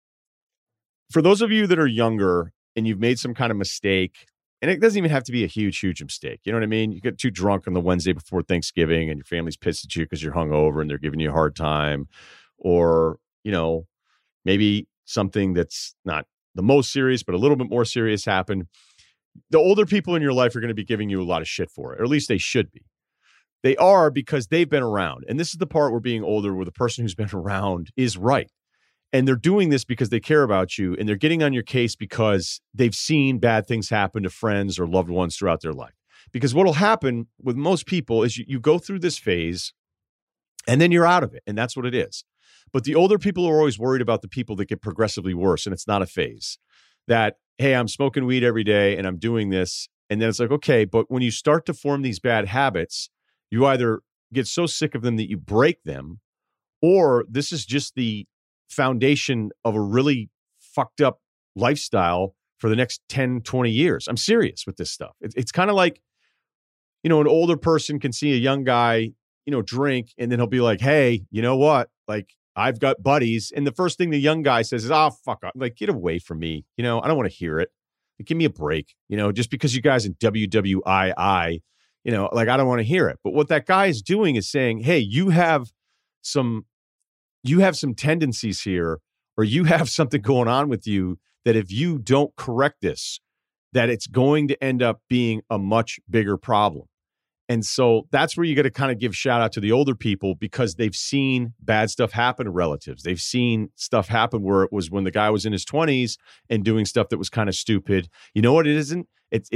For those of you that are younger and you've made some kind of mistake, and it doesn't even have to be a huge mistake. You know what I mean? You get too drunk on the Wednesday before Thanksgiving and your family's pissed at you because you're hungover and they're giving you a hard time. Or, you know, maybe something that's not the most serious, but a little bit more serious happened. The older people in your life are going to be giving you a lot of shit for it, or at least they should be. They are because they've been around. And this is the part where being older, where the person who's been around is right. And they're doing this because they care about you, and they're getting on your case because they've seen bad things happen to friends or loved ones throughout their life. Because what will happen with most people is you go through this phase and then you're out of it. And that's what it is. But the older people are always worried about the people that get progressively worse. And it's not a phase that, hey, I'm smoking weed every day and I'm doing this. And then it's like, okay, but when you start to form these bad habits, you either get so sick of them that you break them, or this is just the foundation of a really fucked up lifestyle for the next 10, 20 years. I'm serious with this stuff. It's kind of like, an older person can see a young guy, drink, and then he'll be like, hey, you know what? Like, I've got buddies. And the first thing the young guy says is, oh, fuck off. Like, get away from me. I don't want to hear it. Like, give me a break. Just because you guys in WWII, I don't want to hear it. But what that guy is doing is saying, hey, you have some tendencies here, or you have something going on with you that if you don't correct this, that it's going to end up being a much bigger problem. And so that's where you got to kind of give shout out to the older people, because they've seen bad stuff happen to relatives. They've seen stuff happen where it was when the guy was in his 20s and doing stuff that was kind of stupid. You know what it isn't?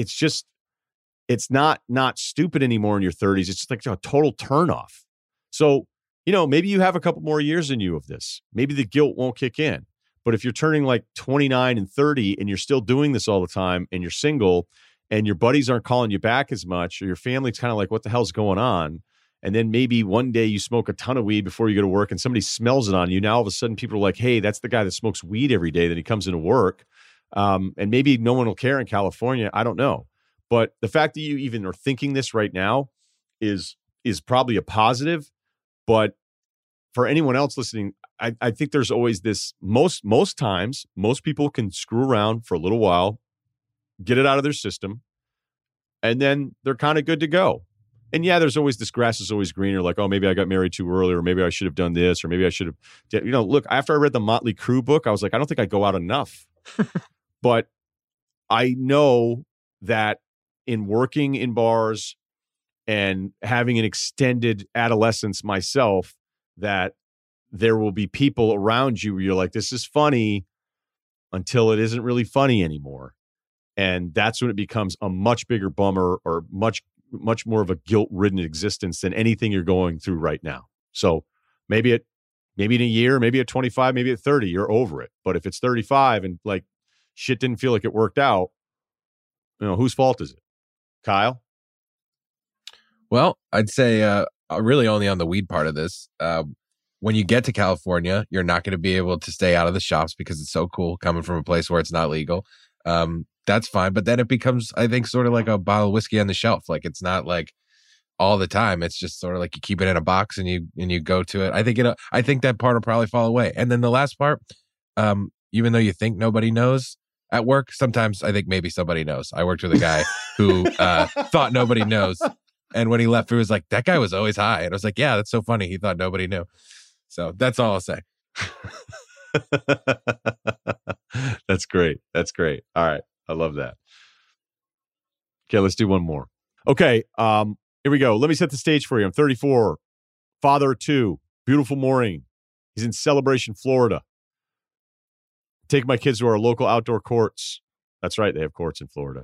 It's not stupid anymore in your 30s. It's just like a total turnoff. So, maybe you have a couple more years in you of this. Maybe the guilt won't kick in. But if you're turning like 29 and 30 and you're still doing this all the time and you're single and your buddies aren't calling you back as much, or your family's kind of like, what the hell's going on? And then maybe one day you smoke a ton of weed before you go to work and somebody smells it on you. Now all of a sudden people are like, hey, that's the guy that smokes weed every day. Then he comes into work. And maybe no one will care in California. I don't know. But the fact that you even are thinking this right now is probably a positive. But for anyone else listening, I think there's always this, most times, most people can screw around for a little while, get it out of their system, and then they're kind of good to go. And yeah, there's always this grass is always greener, like, oh, maybe I got married too early, or maybe I should have done this, or maybe I should have, look, after I read the Motley Crue book, I was like, I don't think I go out enough. But I know that in working in bars and having an extended adolescence myself, that there will be people around you where you're like, this is funny, until it isn't really funny anymore. And that's when it becomes a much bigger bummer, or much more of a guilt-ridden existence than anything you're going through right now. So maybe in a year, maybe at 25, maybe at 30, you're over it. But if it's 35 and like shit didn't feel like it worked out, whose fault is it? Kyle? Well, I'd say really only on the weed part of this. When you get to California, you're not going to be able to stay out of the shops because it's so cool coming from a place where it's not legal. That's fine. But then it becomes, I think, sort of like a bottle of whiskey on the shelf. Like, it's not like all the time. It's just sort of like you keep it in a box and you go to it. I think that part will probably fall away. And then the last part, even though you think nobody knows at work, sometimes I think maybe somebody knows. I worked with a guy who thought nobody knows. And when he left, it was like, that guy was always high. And I was like, yeah, that's so funny. He thought nobody knew. So that's all I'll say. That's great. That's great. All right. I love that. Okay, let's do one more. Okay, here we go. Let me set the stage for you. I'm 34, father of two, beautiful morning. He's in Celebration, Florida. Take my kids to our local outdoor courts. That's right. They have courts in Florida.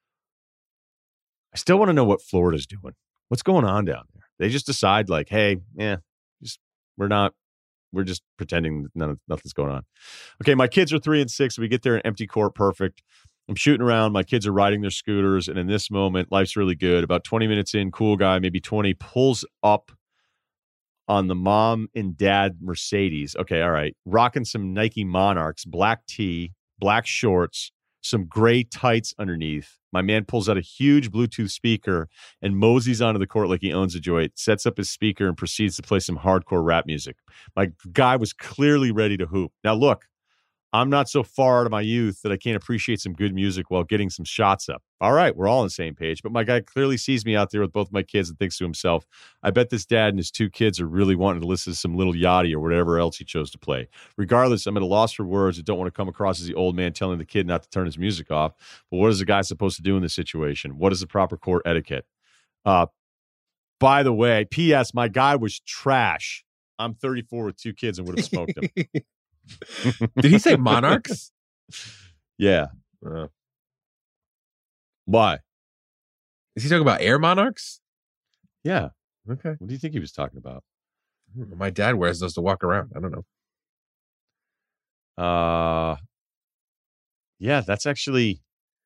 I still want to know what Florida's doing. What's going on down there? They just decide like, hey, we're just pretending nothing's going on. Okay, my kids are 3 and 6. We get there, an empty court, perfect. I'm shooting around. My kids are riding their scooters. And in this moment, life's really good. About 20 minutes in, cool guy, maybe 20, pulls up on the mom and dad Mercedes. Okay, all right. Rocking some Nike Monarchs, black tee, black shorts, some gray tights underneath. My man pulls out a huge Bluetooth speaker and moseys onto the court like he owns a joint, sets up his speaker and proceeds to play some hardcore rap music. My guy was clearly ready to hoop. Now, look, I'm not so far out of my youth that I can't appreciate some good music while getting some shots up. All right, we're all on the same page. But my guy clearly sees me out there with both my kids and thinks to himself, I bet this dad and his 2 kids are really wanting to listen to some Little Yachty or whatever else he chose to play. Regardless, I'm at a loss for words. I don't want to come across as the old man telling the kid not to turn his music off. But what is the guy supposed to do in this situation? What is the proper court etiquette? By the way, P.S. My guy was trash. I'm 34 with 2 kids and would have smoked him. Did he say monarchs? Yeah. Why? Is he talking about air monarchs? Yeah. Okay. What do you think he was talking about? My dad wears those to walk around. I don't know. Yeah, that's actually.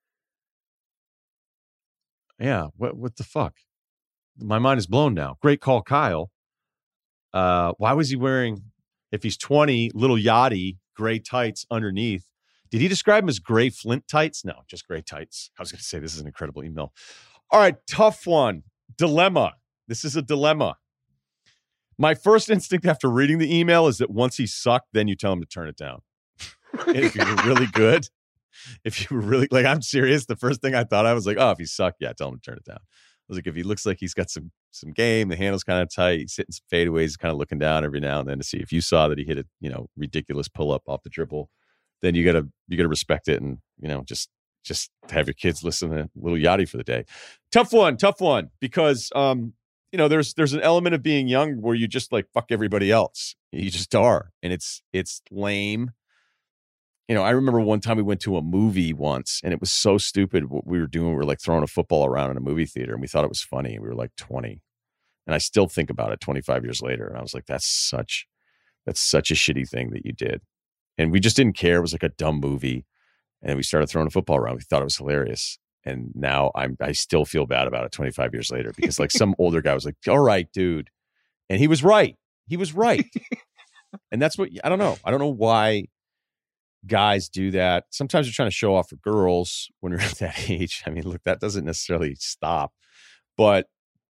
Yeah. What the fuck? My mind is blown now. Great call, Kyle. Why was he wearing, if he's 20, little yachty gray tights underneath? Did he describe them as gray Flint tights? No, just gray tights. I was going to say this is an incredible email. All right, tough one. Dilemma. This is a dilemma. My first instinct after reading the email is that once he sucked, then you tell him to turn it down. If you were really good, if you were really, like, I'm serious. The first thing I thought, I was like, oh, if he sucked, yeah, tell him to turn it down. I was like, if he looks like he's got some game, the handle's kind of tight, he's hitting some fadeaways, kind of looking down every now and then to see if you saw that he hit a, ridiculous pull up off the dribble, then you gotta respect it and, just have your kids listen to Little Yachty for the day. Tough one, because, there's an element of being young where you just like fuck everybody else. You just are. And it's lame. I remember one time we went to a movie once and it was so stupid what we were doing. We were like throwing a football around in a movie theater and we thought it was funny. We were like 20. And I still think about it 25 years later. And I was like, that's such a shitty thing that you did. And we just didn't care. It was like a dumb movie. And we started throwing a football around. We thought it was hilarious. And now I still feel bad about it 25 years later because like some older guy was like, all right, dude. And he was right. And that's what, I don't know. I don't know why guys do that. Sometimes you're trying to show off for girls when you're at that age. I mean, look, that doesn't necessarily stop. But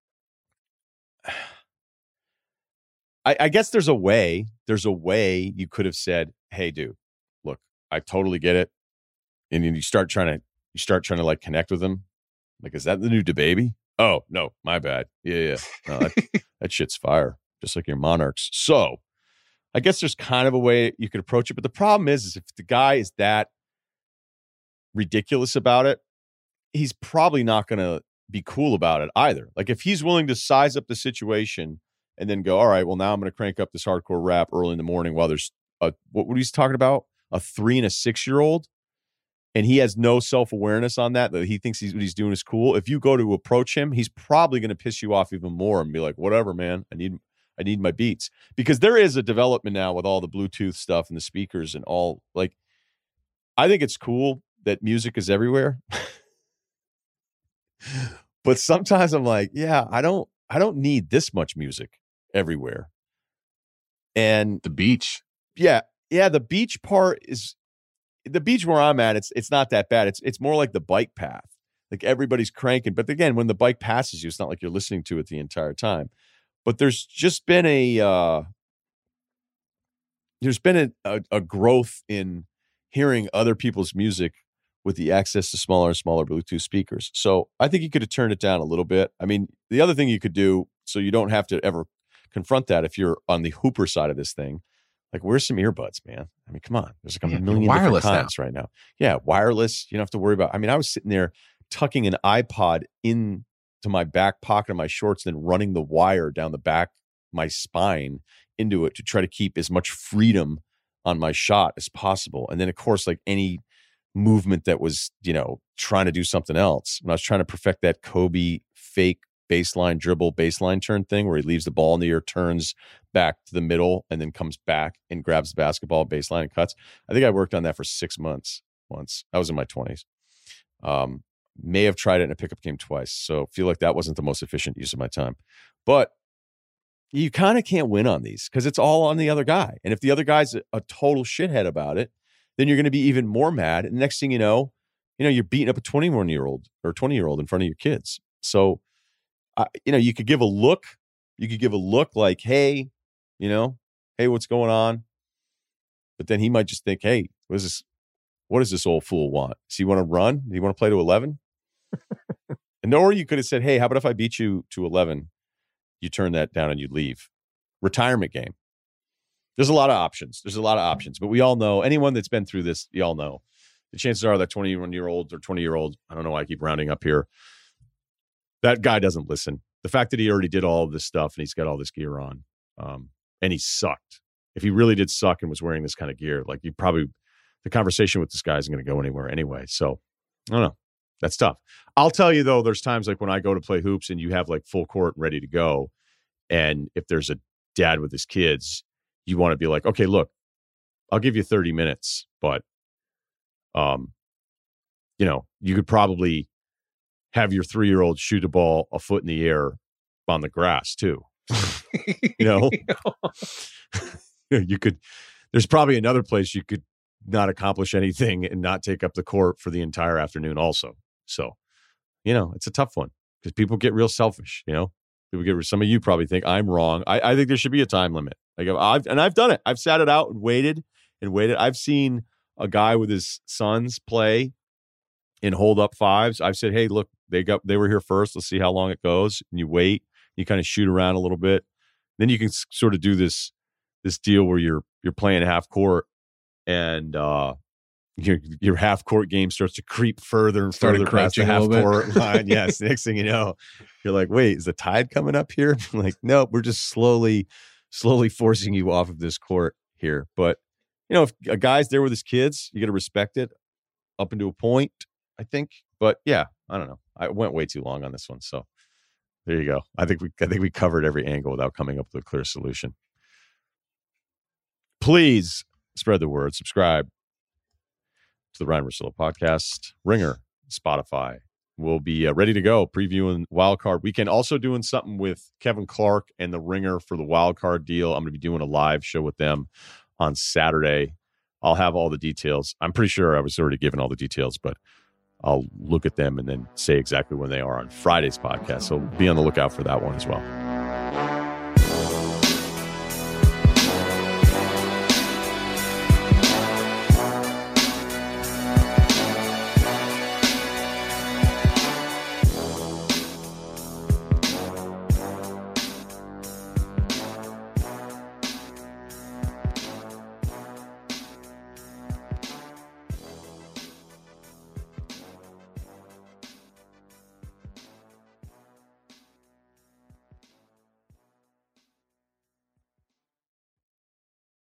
I guess there's a way you could have said, hey, dude, look, I totally get it. And then you start trying to like connect with them. Like, is that the new DaBaby? Oh, no, my bad. Yeah. No, that shit's fire. Just like your Monarchs. So I guess there's kind of a way you could approach it. But the problem is if the guy is that ridiculous about it, he's probably not going to be cool about it either. Like if he's willing to size up the situation and then go, all right, well, now I'm going to crank up this hardcore rap early in the morning while there's what he's talking about, a 3 and a 6-year-old. And he has no self-awareness on that he thinks what he's doing is cool. If you go to approach him, he's probably going to piss you off even more and be like, whatever, man, I need my beats. Because there is a development now with all the Bluetooth stuff and the speakers and all. Like, I think it's cool that music is everywhere. But sometimes I'm like, yeah, I don't need this much music everywhere. And the beach. Yeah, the beach part is the beach where I'm at, it's not that bad. It's more like the bike path. Like everybody's cranking. But again, when the bike passes you, it's not like you're listening to it the entire time. But there's just been a growth in hearing other people's music with the access to smaller and smaller Bluetooth speakers. So I think you could have turned it down a little bit. I mean, the other thing you could do, so you don't have to ever confront that if you're on the Hooper side of this thing, like wear some earbuds, man. I mean, come on. There's like a million different kinds right now. Yeah, wireless. You don't have to worry about. I mean, I was sitting there tucking an iPod into my back pocket of my shorts, then running the wire down the back, my spine into it to try to keep as much freedom on my shot as possible. And then, of course, like any movement that was, trying to do something else. When I was trying to perfect that Kobe fake baseline dribble, baseline turn thing where he leaves the ball in the air, turns back to the middle, and then comes back and grabs the basketball baseline and cuts. I think I worked on that for 6 months once. I was in my 20s. May have tried it in a pickup game twice. So feel like that wasn't the most efficient use of my time. But you kind of can't win on these because it's all on the other guy. And if the other guy's a total shithead about it, then you're going to be even more mad. And next thing you know, you're beating up a 21-year-old or 20-year-old in front of your kids. So, you could give a look. You could give a look like, hey, hey, what's going on? But then he might just think, hey, what does this old fool want? Does he want to run? Do you want to play to 11? And or you could have said, hey, how about if I beat you to 11? You turn that down and you leave. Retirement game. There's a lot of options. But we all know, anyone that's been through this, you all know, the chances are that 21-year-old or 20-year-old, I don't know why I keep rounding up here, that guy doesn't listen. the fact that he already did all of this stuff and he's got all this gear on, and he sucked. If he really did suck and was wearing this kind of gear, like the conversation with this guy isn't going to go anywhere anyway. So I don't know. That's tough. I'll tell you though, there's times like when I go to play hoops and you have like full court ready to go. And if there's a dad with his kids, you want to be like, okay, look, I'll give you 30 minutes, but, you could probably have your 3-year-old shoot a ball a foot in the air on the grass too. You could, there's probably another place you could not accomplish anything and not take up the court for the entire afternoon also. So, it's a tough one because people get real selfish, some of you probably think I'm wrong. I think there should be a time limit. Like I've done it. I've sat it out and waited. I've seen a guy with his sons play in hold up fives. I've said, hey, look, they were here first. Let's see how long it goes. And you wait, you kind of shoot around a little bit. Then you can sort of do this deal where you're playing half court and your half court game starts to creep further and further past the half court line. Yes. Next thing you know, you're like, wait, is the tide coming up here? I'm like, no, we're just slowly forcing you off of this court here. But if a guy's there with his kids, you got to respect it up into a point, I think. But yeah, I don't know. I went way too long on this one. So there you go. I think we covered every angle without coming up with a clear solution. Please spread the word. Subscribe to the Ryen Russillo podcast. Ringer, Spotify. We'll be ready to go previewing wildcard weekend. Also doing something with Kevin Clark and the Ringer for the wildcard deal. I'm going to be doing a live show with them on Saturday. I'll have all the details. I'm pretty sure I was already given all the details, but I'll look at them and then say exactly when they are on Friday's podcast. So be on the lookout for that one as well.